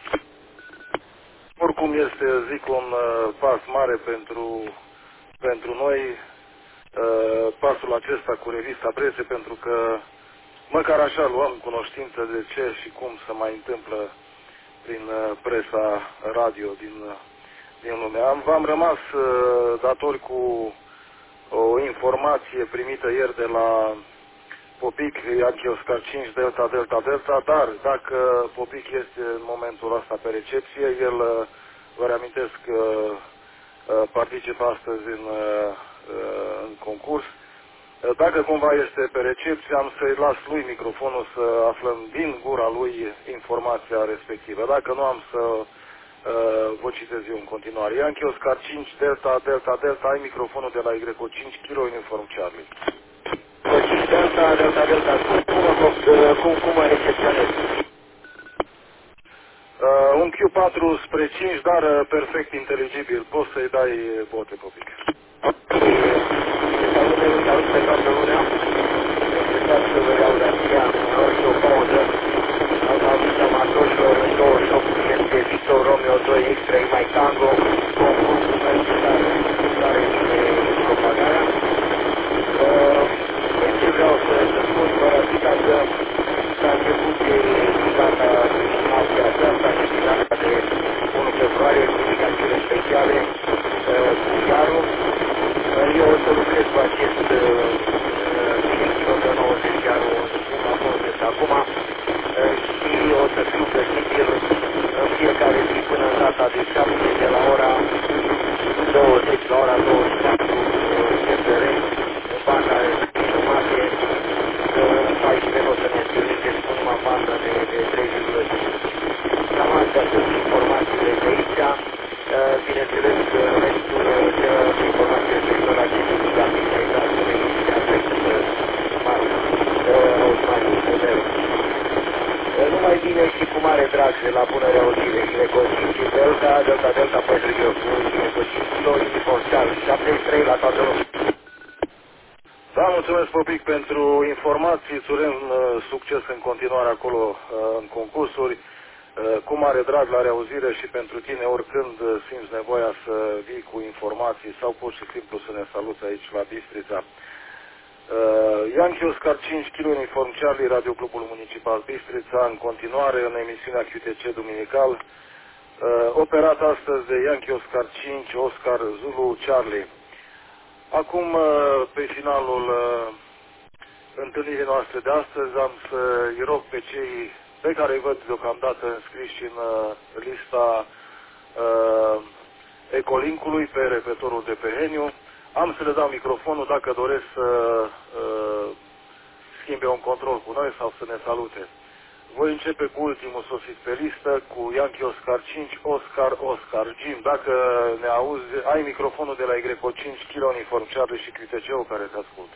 Oricum este, zic, un uh, pas mare pentru, pentru noi, uh, pasul acesta cu revista presei, pentru că măcar așa luăm cunoștință de ce și cum se mai întâmplă prin uh, presa radio din, uh, din lume. Am, v-am rămas uh, datori cu o informație primită ieri de la Popic, Yankee Oscar cinci, Delta, Delta, Delta, dar dacă Popic este în momentul ăsta pe recepție, el, vă reamintesc că participă astăzi în, în concurs. Dacă cumva este pe recepție, am să-i las lui microfonul să aflăm din gura lui informația respectivă. Dacă nu, am să vă citez eu în continuare. Yankee Oscar cinci, Delta, Delta, Delta, ai microfonul de la Y O cinci kilo Uniform Charlie. Delta, Delta, Delta, cum, cum, cum, cum mă recepționezi? Uh, un Q patru spre cinci, dar uh, perfect inteligibil. Poți să-i dai bote, Popic. Salut, salut pe toată lumea. Încercați să vă iau de aceea, și o pauză. Am avut amatorilor în douăzeci și opt este Victor Romeo doi X-Ray Mike Tango, concursul necesar care este propagarea. Ce vreau să spun, fără atâta că s-a început de data de noaptea aceasta și data de unu februarie cu indicațiile speciale cu iarul. Eu o să lucrez cu acest director de nouăzeci iarul cum a fost de acum și o să fiu găsibil în fiecare zi până în data de șapte de la ora douăzeci la ora douăzeci și patru C P R în banda jumate, în paisprezece o să ne întâlnim de spuma bandă de, de trei virgulă cinci. Cam astea sunt informațiile de aici. Bineînțeles, restul de informații referitor la ce discută bine exact în emisiunea trecută Marius Moderu. Numai bine și cu mare drag de la bună reauzire. Y cinci Delta, Delta, Delta pentru eu cu Y cinci kilo Uniform Charlie șaptezeci și trei la toată lumea. Da, mulțumesc, Popic, pentru informații. Îți urăm uh, succes în continuare acolo uh, în concursuri. Uh, cu mare drag la reauzire și pentru tine oricând uh, simți nevoia să vii cu informații sau pur și simplu să ne saluți aici la Bistrița. Uh, Yankee Oscar cinci kilo Uniform Charlie, Radio Clubul Municipal Bistrița, în continuare în emisiunea Q T C Duminical, uh, operat astăzi de Yankee Oscar cinci, Oscar Zulu Charlie. Acum, pe finalul întâlnirii noastre de astăzi, am să-i rog pe cei pe care îi văd deocamdată înscriși în lista uh, Ecolincului pe repetorul de pe Heniu, am să le dau microfonul dacă doresc să uh, schimbe un control cu noi sau să ne salute. Voi începe cu ultimul sosit pe listă, cu Yankee Oscar cinci, Oscar, Oscar. Jim, dacă ne auzi, ai microfonul de la Y O cinci kilo Uniform Charlie și Q T C-ul care te ascultă.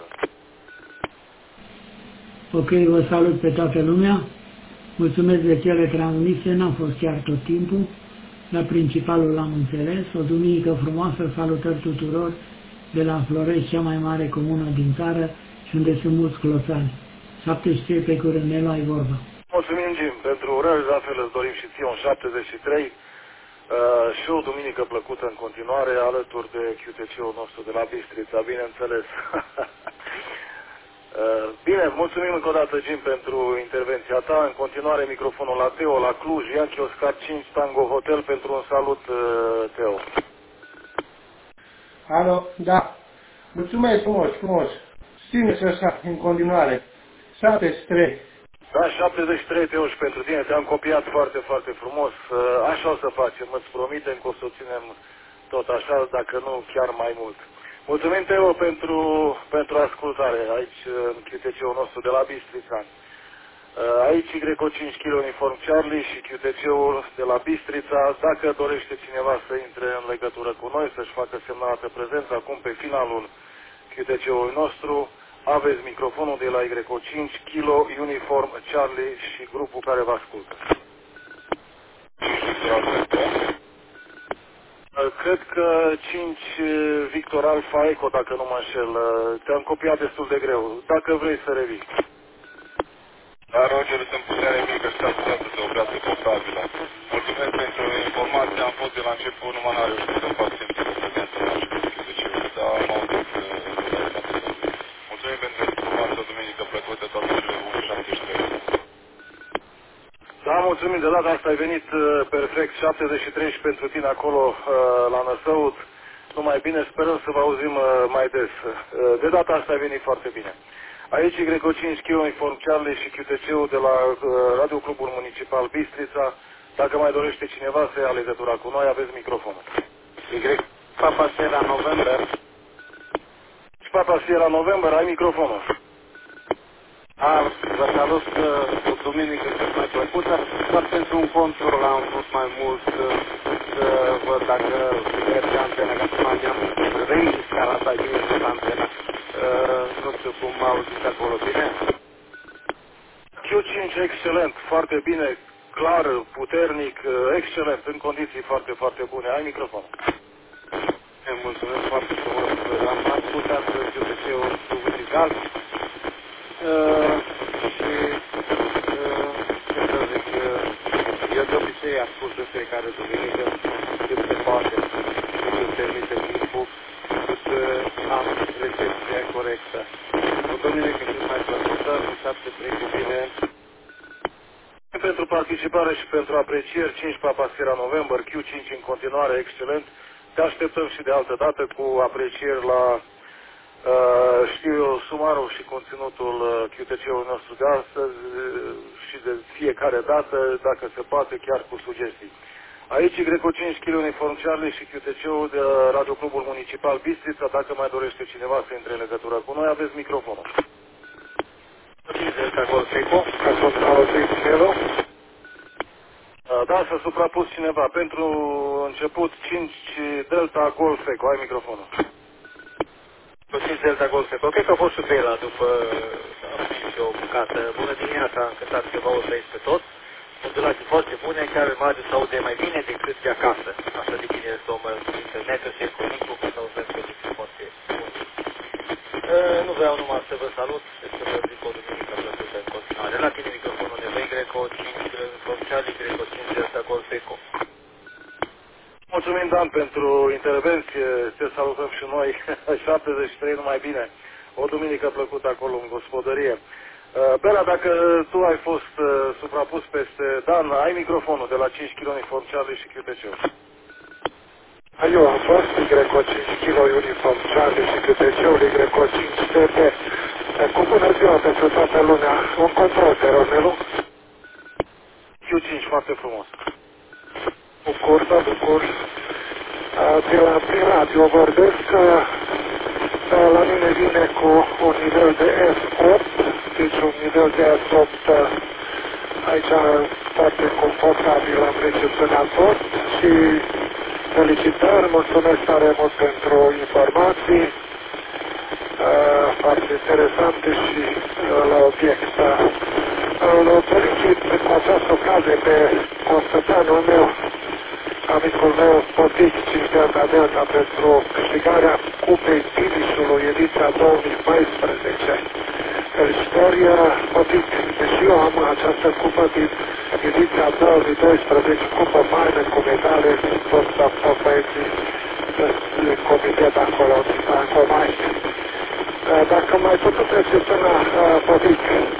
Ok, vă salut pe toată lumea. Mulțumesc de cele transmise, n-am fost chiar tot timpul. La principalul l-am înțeles. O duminică frumoasă, salutări tuturor de la Florești, cea mai mare comună din țară și unde sunt mulți closani. șaptezeci și trei pe curând, ne luai vorba. Mulțumim, Jim, pentru urări, la fel îți dorim și ție un șaptezeci și trei. Uh, și o duminică plăcută în continuare, alături de Q T C-ul nostru de la Bistrița, bineînțeles. uh, bine, mulțumim încă o dată, Jim, pentru intervenția ta. În continuare, microfonul la Teo, la Cluj, Yankee Oscar cinci, Tango Hotel, pentru un salut, uh, Teo. Alo, da. Mulțumesc frumos, frumos. Țineți așa, în continuare. șaptezeci și trei. Da, șaptezeci și trei, Teo, și pentru tine. Te-am copiat foarte, foarte frumos. Așa o să facem. Îți promitem că o să o ținem tot așa, dacă nu chiar mai mult. Mulțumim, Teo, pentru, pentru ascultare aici în Q T C-ul nostru de la Bistrița. Aici Greco cinci kilo uniform Charlie și Q T C-ul de la Bistrița. Dacă dorește cineva să intre în legătură cu noi, să-și facă semnalată prezență acum pe finalul Q T C-ul nostru, aveți microfonul de la Greco cinci kilo uniform Charlie și grupul care vă ascultă. Cred că cinci Victor Alpha Echo, dacă nu mă înșel. Te-am copiat destul de greu. Dacă vrei să revii. Da, Roger, sunt putere mică și s-ar putea să se oprească portabilă. Mulțumesc pentru informație, am fost de la început, numai n-a reușit să fac semn de prezență la început de ce, dar am auzit că mulțumim pentru informația, duminică plăcută, toată cele bune, șaptezeci și trei. Da, mulțumim, de data asta ai venit uh, perfect, șaptezeci și trei și pentru tine acolo uh, la Năsăut. Numai bine, sperăm să vă auzim uh, mai des. Uh, de data asta ai venit foarte bine. Aici Greco cinci kilo uniform Charlie și Q T C-ul de la uh, Radio Clubul Municipal Bistrița. Dacă mai dorește cineva să ia legătura cu noi, aveți microfonul. Y Papa Sierra November. Și Papa Sierra November, ai microfonul. A, vă salut uh, o duminică cât mai plăcută, doar pentru un control am vrut mai mult uh, să văd dacă merge antena, că acum am reinstalat aici antena. Uh, nu știu cum auziți acolo, bine? Q cinci, excelent, foarte bine, clar, puternic, excelent, în condiții foarte, foarte bune. Ai microfonul. Îmi mulțumesc foarte frumos, am ascultat Q T C-ul muzical. Uh, și uh, ce să zic, uh, eu de obicei ascult în fiecare duminică cât se poate, cât îmi permite timpul, cât uh, am recepția corectă. O duminică cât mai plăcută, șapte trei cu bine. Pentru participare și pentru aprecieri, cinci Papa Sierra November, Q cinci în continuare, excelent. Te așteptăm și de altă dată cu aprecieri la Uh, știu eu sumarul și conținutul uh, Q T C-ului nostru de astăzi uh, și de fiecare dată, dacă se poate, chiar cu sugestii. Aici Greco cinci kilo uniform Charlie și Q T C-ul de Radio Clubul Municipal Bistrița. Dacă mai dorește cineva să intre în legătură cu noi, aveți microfonul. Uh, da, s-a suprapus cineva. Pentru început, cinci Delta Golf Eco. Ai microfonul. cinci Delta Golf Eco. Cred că a fost și pe ăla după am și o bucată. Bună dimineața, am cântat ceva o trăiesc pe tot. Modulații foarte bune, chiar în radio se aude mai bine decât de acasă. Așa de bine este omul internetul și economicul, că s-au văzut condiții foarte bune. Uh, nu vreau numai să vă salut, să vă zic o duminică plăcută în continuare. La tine microfonul de voi, Greco cinci, Charlie, Greco cinci Delta Golf Eco. Mulțumim, Dan, pentru intervenție. Te salutăm și noi. șaptezeci și trei, numai bine. O duminică plăcută acolo în gospodărie. Bela, dacă tu ai fost uh, suprapus peste Dan, ai microfonul de la cinci kilo uniform Charlie și Q T C-ul. Eu am fost Greco cinci kilo uniform Charlie și Q T C-ul Greco cinci T T. Cu bună ziua pentru toată lumea. Un control, te rog, Nelu. Q cinci, foarte frumos. Bucur, da, bucur. De la prin radio vorbesc, la mine vine cu un nivel de S opt, deci un nivel de S opt aici foarte confortabil am recepționat și felicitări, mulțumesc tare mult pentru informații foarte interesante și la obiect. Îl felicit cu această ocazie pe constătanul meu, amicul meu Potic cinci Delta Delta pentru câștigarea Cupei Timișului ediția două mii paisprezece. Felicitări, Popic, deși eu am această cupă din ediția două mii doisprezece, cupă mare cu medale din toți băieții de comitet acolo, din Bancomaști. Dacă mai putut trece până Popic,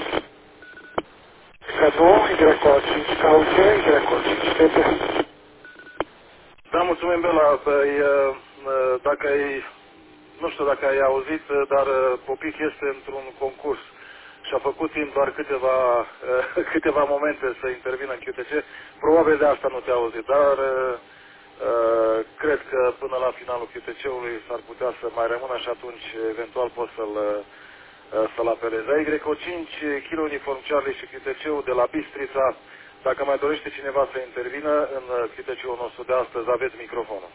că nu, Y cinci cauce, Y cinci T P. Da, mulțumim, Bela. Păi, dacă ai, nu știu dacă ai auzit, dar Popic este într-un concurs și a făcut timp doar câteva, câteva momente să intervină în Q T C. Probabil de asta nu te-a auzit, dar cred că până la finalul Q T C-ului s-ar putea să mai rămână și atunci eventual poți să-l să-l apelezi. Y cinci, Kilo Uniform Charlie și Q T C-ul de la Bistrița. Dacă mai dorește cineva să intervină în Q T C-ul nostru de astăzi, aveți microfonul.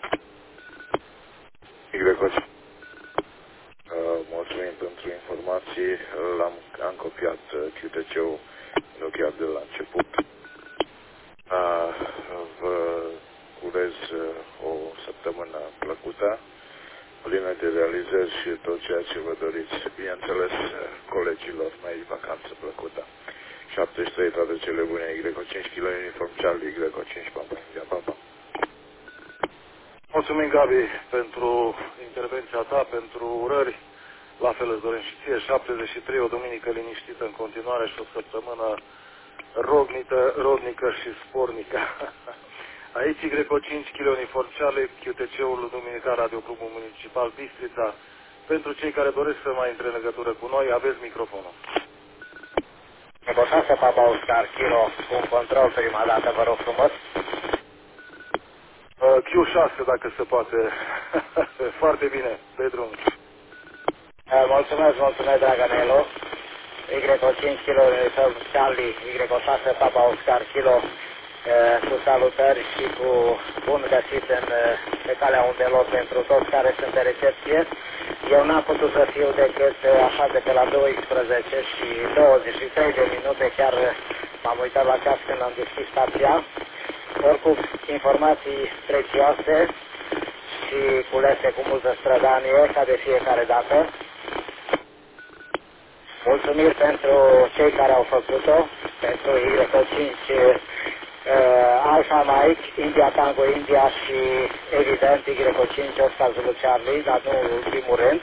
Y cinci. Uh, mulțumim pentru informații. L-am am copiat Q T C-ul nu chiar de la început. Uh, vă urez o săptămână plăcută, plină de realizări și tot ceea ce vă doriți. Bineînțeles, colegilor mei, vacanță plăcută. șaptezeci și trei, toate cele bune, Y cinci, Kilo Uniform Charlie, Y cinci, Papa, India, Papa. Mulțumim, Gabi, pentru intervenția ta, pentru urări. La fel îți dorim și ție, șaptezeci și trei, o duminică liniștită în continuare și o săptămână rodnică, rodnică și spornică. Aici Y cinci, Kilo Uniform Charlie, Q T C-ul Duminicar Radio Clubul Municipal Bistrița. Pentru cei care doresc să mai intre în legătură cu noi, aveți microfonul. Eco șase, Papa Oscar, Kilo, un control prima dată, vă rog frumos. Uh, Q șase, dacă se poate. Foarte bine, pe drum. Uh, mulțumesc, mulțumesc, dragă Nelo. Y cinci, Kilo Uniform Charlie, Y șase, Papa Oscar, Kilo. Cu salutări și cu bun găsit în, pe calea undelor pentru toți care sunt pe recepție. Eu n-am putut să fiu decât așa de pe la douăsprezece și douăzeci și trei de minute, chiar m-am uitat la ceas când am deschis stația. Oricum, informații prețioase și culese cu multă strădanie, ca de fiecare dată. Mulțumiri pentru cei care au făcut-o, pentru Y cinci, Uh, Alpha Mike, India Tango India și evident Y cinci, Oscar Zulu Charlie, dar nu în primul rând.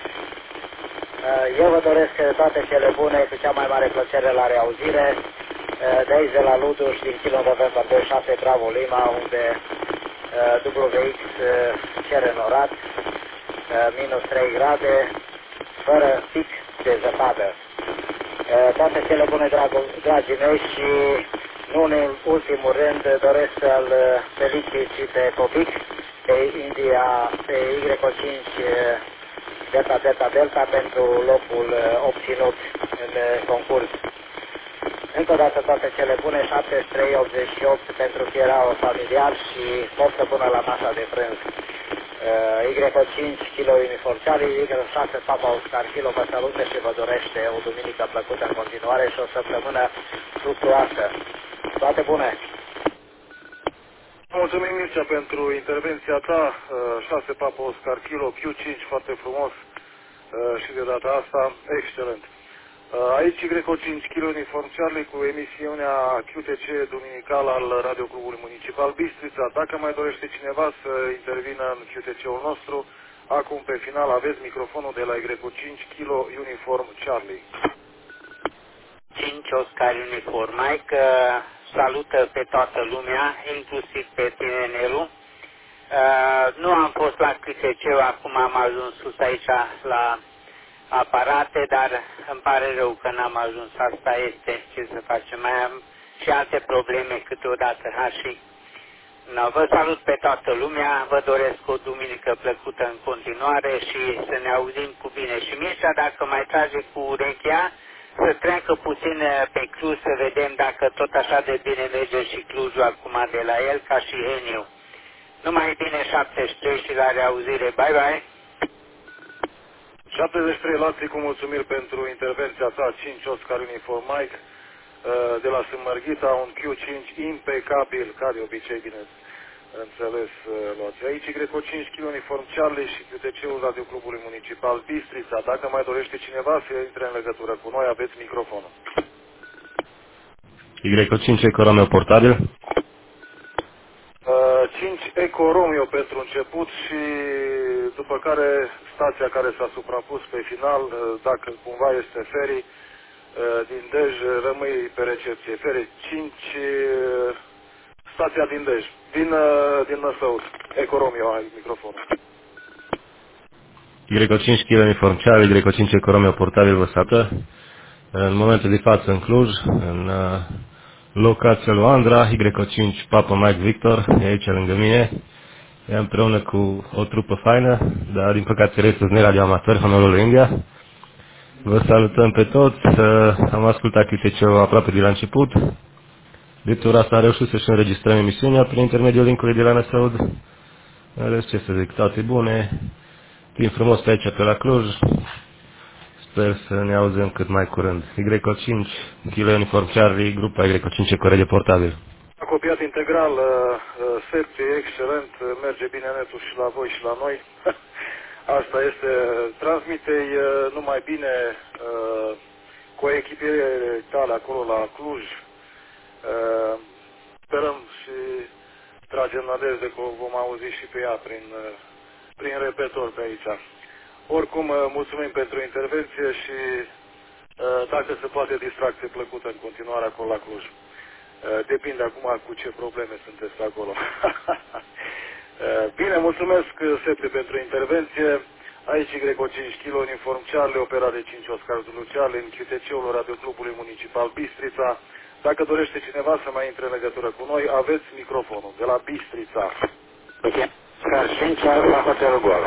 Uh, eu vă doresc toate cele bune, cu cea mai mare plăcere la reauzire, uh, de aici de la Luduș, din Kilo November douăzeci și șase Bravo Lima, unde uh, W X uh, cere norat, uh, minus trei grade, fără pic de zăpadă. Uh, toate cele bune, dragii mei, și nu în ultimul rând doresc să-l felicit și pe Popic, pe India, pe Y cinci Delta Delta Delta pentru locul obținut în concurs. Încă o dată toate cele bune, șaptezeci și trei optzeci și opt pentru Fierao familiar și poftă bună la masa de prânz. Y cinci, Kilo Uniform Charlie, Y șase, Papa Oscar, Kilo vă salută și vă dorește o duminică plăcută în continuare și o săptămână fructuoasă. Toate bune! Mulțumim, Mircea, pentru intervenția ta. șase Papa Oscar Kilo, Q cinci, foarte frumos și de data asta, excelent. Aici Y cinci, Kilo Uniform Charlie cu emisiunea Q T C duminical al Radio Clubului Municipal Bistrița. Dacă mai dorește cineva să intervină în Q T C-ul nostru, acum pe final aveți microfonul de la Y cinci, Kilo Uniform Charlie. cinci Oscar Uniform Mike, salută pe toată lumea, inclusiv pe tine, Nelu. Uh, nu am fost la Q T C, acum am ajuns sus aici la aparate, dar îmi pare rău că n-am ajuns. Asta este, ce să facem, mai am și alte probleme câteodată. Ha, și no, vă salut pe toată lumea, vă doresc o duminică plăcută în continuare și să ne auzim cu bine. Și Mircea, dacă mai trage cu urechea, să treacă puțin pe Cluj, să vedem dacă tot așa de bine merge și Clujul acum de la el, ca și Eniu. Numai bine, șaptezeci și trei și la reauzire. Bye, bye! șaptezeci și trei, Lații, cu mulțumiri pentru intervenția ta, cinci Oscar Uniform Mike, de la Sânt Mărghita, un Q cinci impecabil, ca de obicei, bine. înțeles, luați aici. Greco cinci kg uniform Charlie și Q T C-ul Radioclubului Municipal Bistrița. Dacă mai dorește cineva să intre în legătură cu noi, aveți microfonul. Greco cinci Eco Romeo portabil. cinci Eco Romeo pentru început și după care stația care s-a suprapus pe final, dacă cumva este Ferry, din Dej, rămâi pe recepție. Ferry cinci, stația din Dej, din, din Năsăud. Eco Romeo, ai microfonul. Greco cinci kg uniform Charlie, Greco cinci Eco Romeo portabil vă salută. În momentul de față în Cluj, în locația lui Andra, Greco cinci Papa Mike Victor, e aici lângă mine. E împreună cu o trupă faină, dar din păcate restul sunt radio amatori, Honolulu, India. Vă salutăm pe toți, am ascultat Q T C-ul aproape de la început. De tura asta a reușit să-și înregistrăm emisiunea prin intermediul linkului de la Năsăud. În rest, ce să zic, toate bune. Timp frumos pe aici, pe la Cluj. Sper să ne auzim cât mai curând. Greco cinci, kg uniform Charlie, grupa Greco cinci Eco Radio portabil. A copiat integral, Septi, excelent, merge bine netul și la voi și la noi. Asta este, transmite-i numai bine cu echipele tale acolo la Cluj. Sperăm și tragem nădejde că vom auzi și pe ea prin, prin repetor pe aici. Oricum, mulțumim pentru intervenție și dacă se poate, distracție plăcută în continuare acolo la Cluj. Depinde acum cu ce probleme sunteți acolo. Bine, mulțumesc, Septe, pentru intervenție. Aici Greco cinci kg uniform Charlie, operat de cinci Oscar Zulu Charlie, în Q T C-ul Radioclubului Municipal Bistrița. Dacă dorește cineva să mai intre în legătură cu noi, aveți microfonul de la Bistrița. Oscar cinci Alfa Hotel Golf.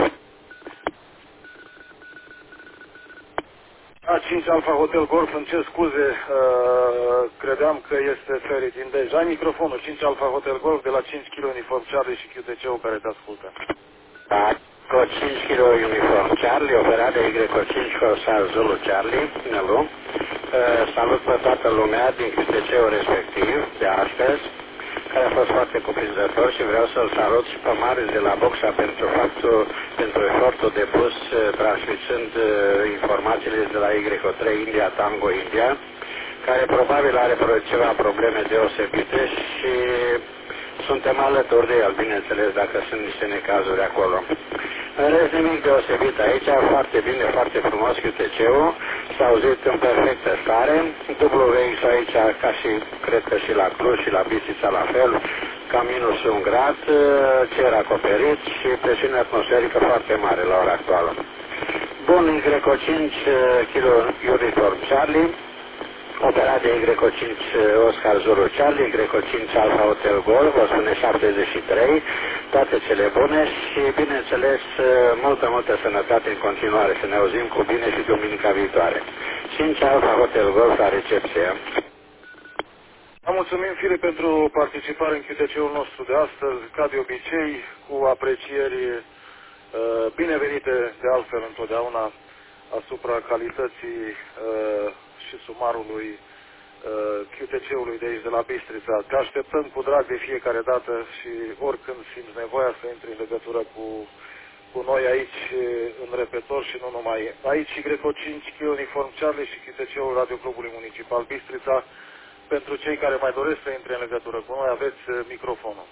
A, cinci Alfa Hotel Golf, îmi cer scuze, uh, credeam că este Ferry din Dej. Ai microfonul, cinci Alfa Hotel Golf de la cinci kg uniform Charlie și Q T C-ul care te ascultă. Greco cinci kg uniform Charlie, operat de Greco cinci Oscar Zulu Charlie, Nelu. Uh, salut pe toată lumea din Q T C-ul respectiv de astăzi, care a fost foarte cuprinzător și vreau să-l salut și pe Marius de la Boxa pentru faptul, pentru efortul depus transmițând informațiile de la Y trei India Tango India, care probabil are ceva probleme deosebite și suntem alături de el, bineînțeles, dacă sunt niște necazuri acolo. În rest, nimic deosebit aici, foarte bine, foarte frumos Q T C-ul, s-a auzit în perfectă stare, W X aici, ca și, cred că și la Cluj și la Bistrița la fel, ca minus un grad, cer acoperit și presiune atmosferică foarte mare la ora actuală. Bun, Greco cinci kg uniform Charlie, operat de Greco cinci Oscar Zulu Charlie, Greco cinci Alfa Hotel Golf, o spune șaptezeci și trei, toate cele bune și, bineînțeles, multă, multă sănătate în continuare, să ne auzim cu bine și duminica viitoare. cinci Alfa Hotel Golf la recepție. Mulțumim, Fili, pentru participare în Q T C-ul nostru de astăzi, ca de obicei, cu aprecieri uh, binevenite, de altfel, întotdeauna, asupra calității uh, și sumarului uh, Q T C-ului de aici, de la Bistrița. Te așteptăm cu drag de fiecare dată și oricând simți nevoia să intri în legătură cu, cu noi aici, în repetor și nu numai. Aici Greco cinci kg uniform Charlie și Q T C-ul Radioclubului Municipal Bistrița. Pentru cei care mai doresc să intre în legătură cu noi, aveți microfonul.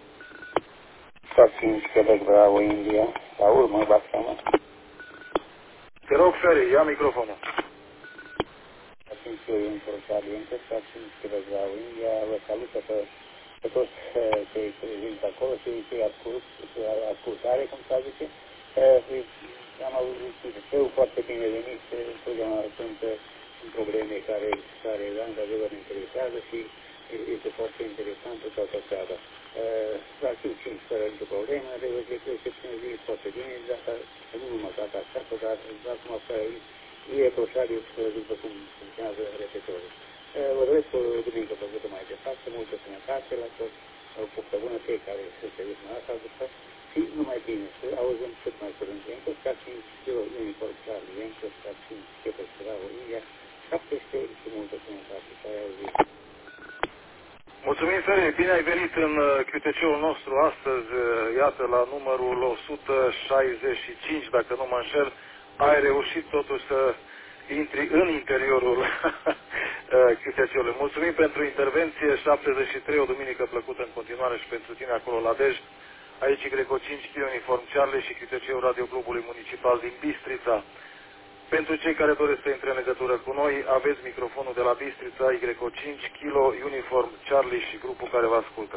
cinci Quebec Bravo India, la urmă, Baxama. Te rog, Ferry, ia microfonul. cinci Kg uniform Charlie, încă cinci Quebec Bravo India, vă salută pe, pe toți cei prezenți acolo și cei ascultare, cum s-a zice. Am auzit eu foarte bine venit, întotdeauna sunt probleme care, care într-adevăr ne interesează și este foarte interesantă toată seara. La cinci cinci fără nicio problemă, de recepțiune zi foarte bine, data, nu numai data aceasta, dar acum că e proșariu după cum funcționează repetorul. Vă doresc o duminică plăcută mai departe, multă sănătate la toți, o poftă bună fiecare să se ducă în asta, și numai bine, să auzim cât mai curând. Encă, ca cinci kg uniform Charlie, Encă, ca cinci kg Bravo India, șaptesprezece și multă sănătate, să ai auzit. Mulțumim, Fere, bine ai venit în Q T C-ul nostru astăzi, iată, la numărul o sută șaizeci și cinci, dacă nu mă înșel, ai reușit totuși să intri în interiorul Q T C-ului. Mulțumim pentru intervenție, șaptezeci și trei, o duminică plăcută în continuare și pentru tine acolo la Dej. Aici Greco cinci, Kilo Uniform Charlie și Q T C-ul Radio Clubului Municipal din Bistrița. Pentru cei care doresc să intre în legătură cu noi, aveți microfonul de la Bistrița, Y cinci, Kilo, Uniform, Charlie și grupul care vă ascultă.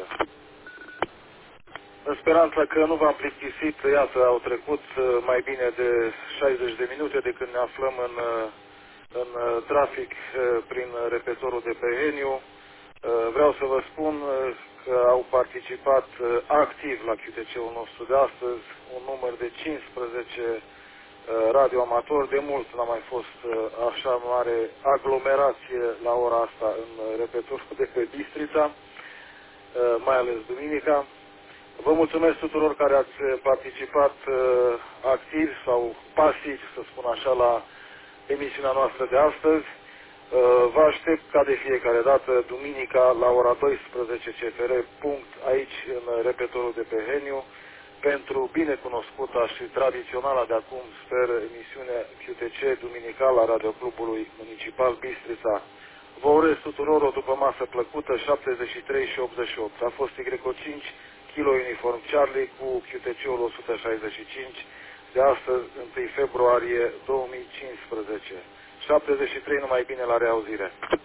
În speranța că nu v-am plictisit, iată, au trecut mai bine de șaizeci de minute de când ne aflăm în, în trafic prin repetorul de pe Heniu. Vreau să vă spun că au participat activ la Q T C-ul nostru de astăzi un număr de cincisprezece radioamatori. De mult n-a mai fost așa mare aglomerație la ora asta în repetorul de pe Bistrița, mai ales duminica. Vă mulțumesc tuturor care ați participat activ sau pasiv, să spun așa, la emisiunea noastră de astăzi. Vă aștept ca de fiecare dată, duminica, la ora douăsprezece C F R, punct, aici în repetorul de pe Heniu, pentru binecunoscuta și tradiționala de acum, sper, emisiune Q T C duminical la Radio Clubului Municipal Bistrița. Vă urez tuturor o dupămasă plăcută, șaptezeci și trei și optzeci și opt. A fost Y cinci, Kilo Uniform Charlie cu Q T C-ul o sută șaizeci și cinci de astăzi, întâi februarie două mii cincisprezece. șaptezeci și trei, numai bine, la reauzire.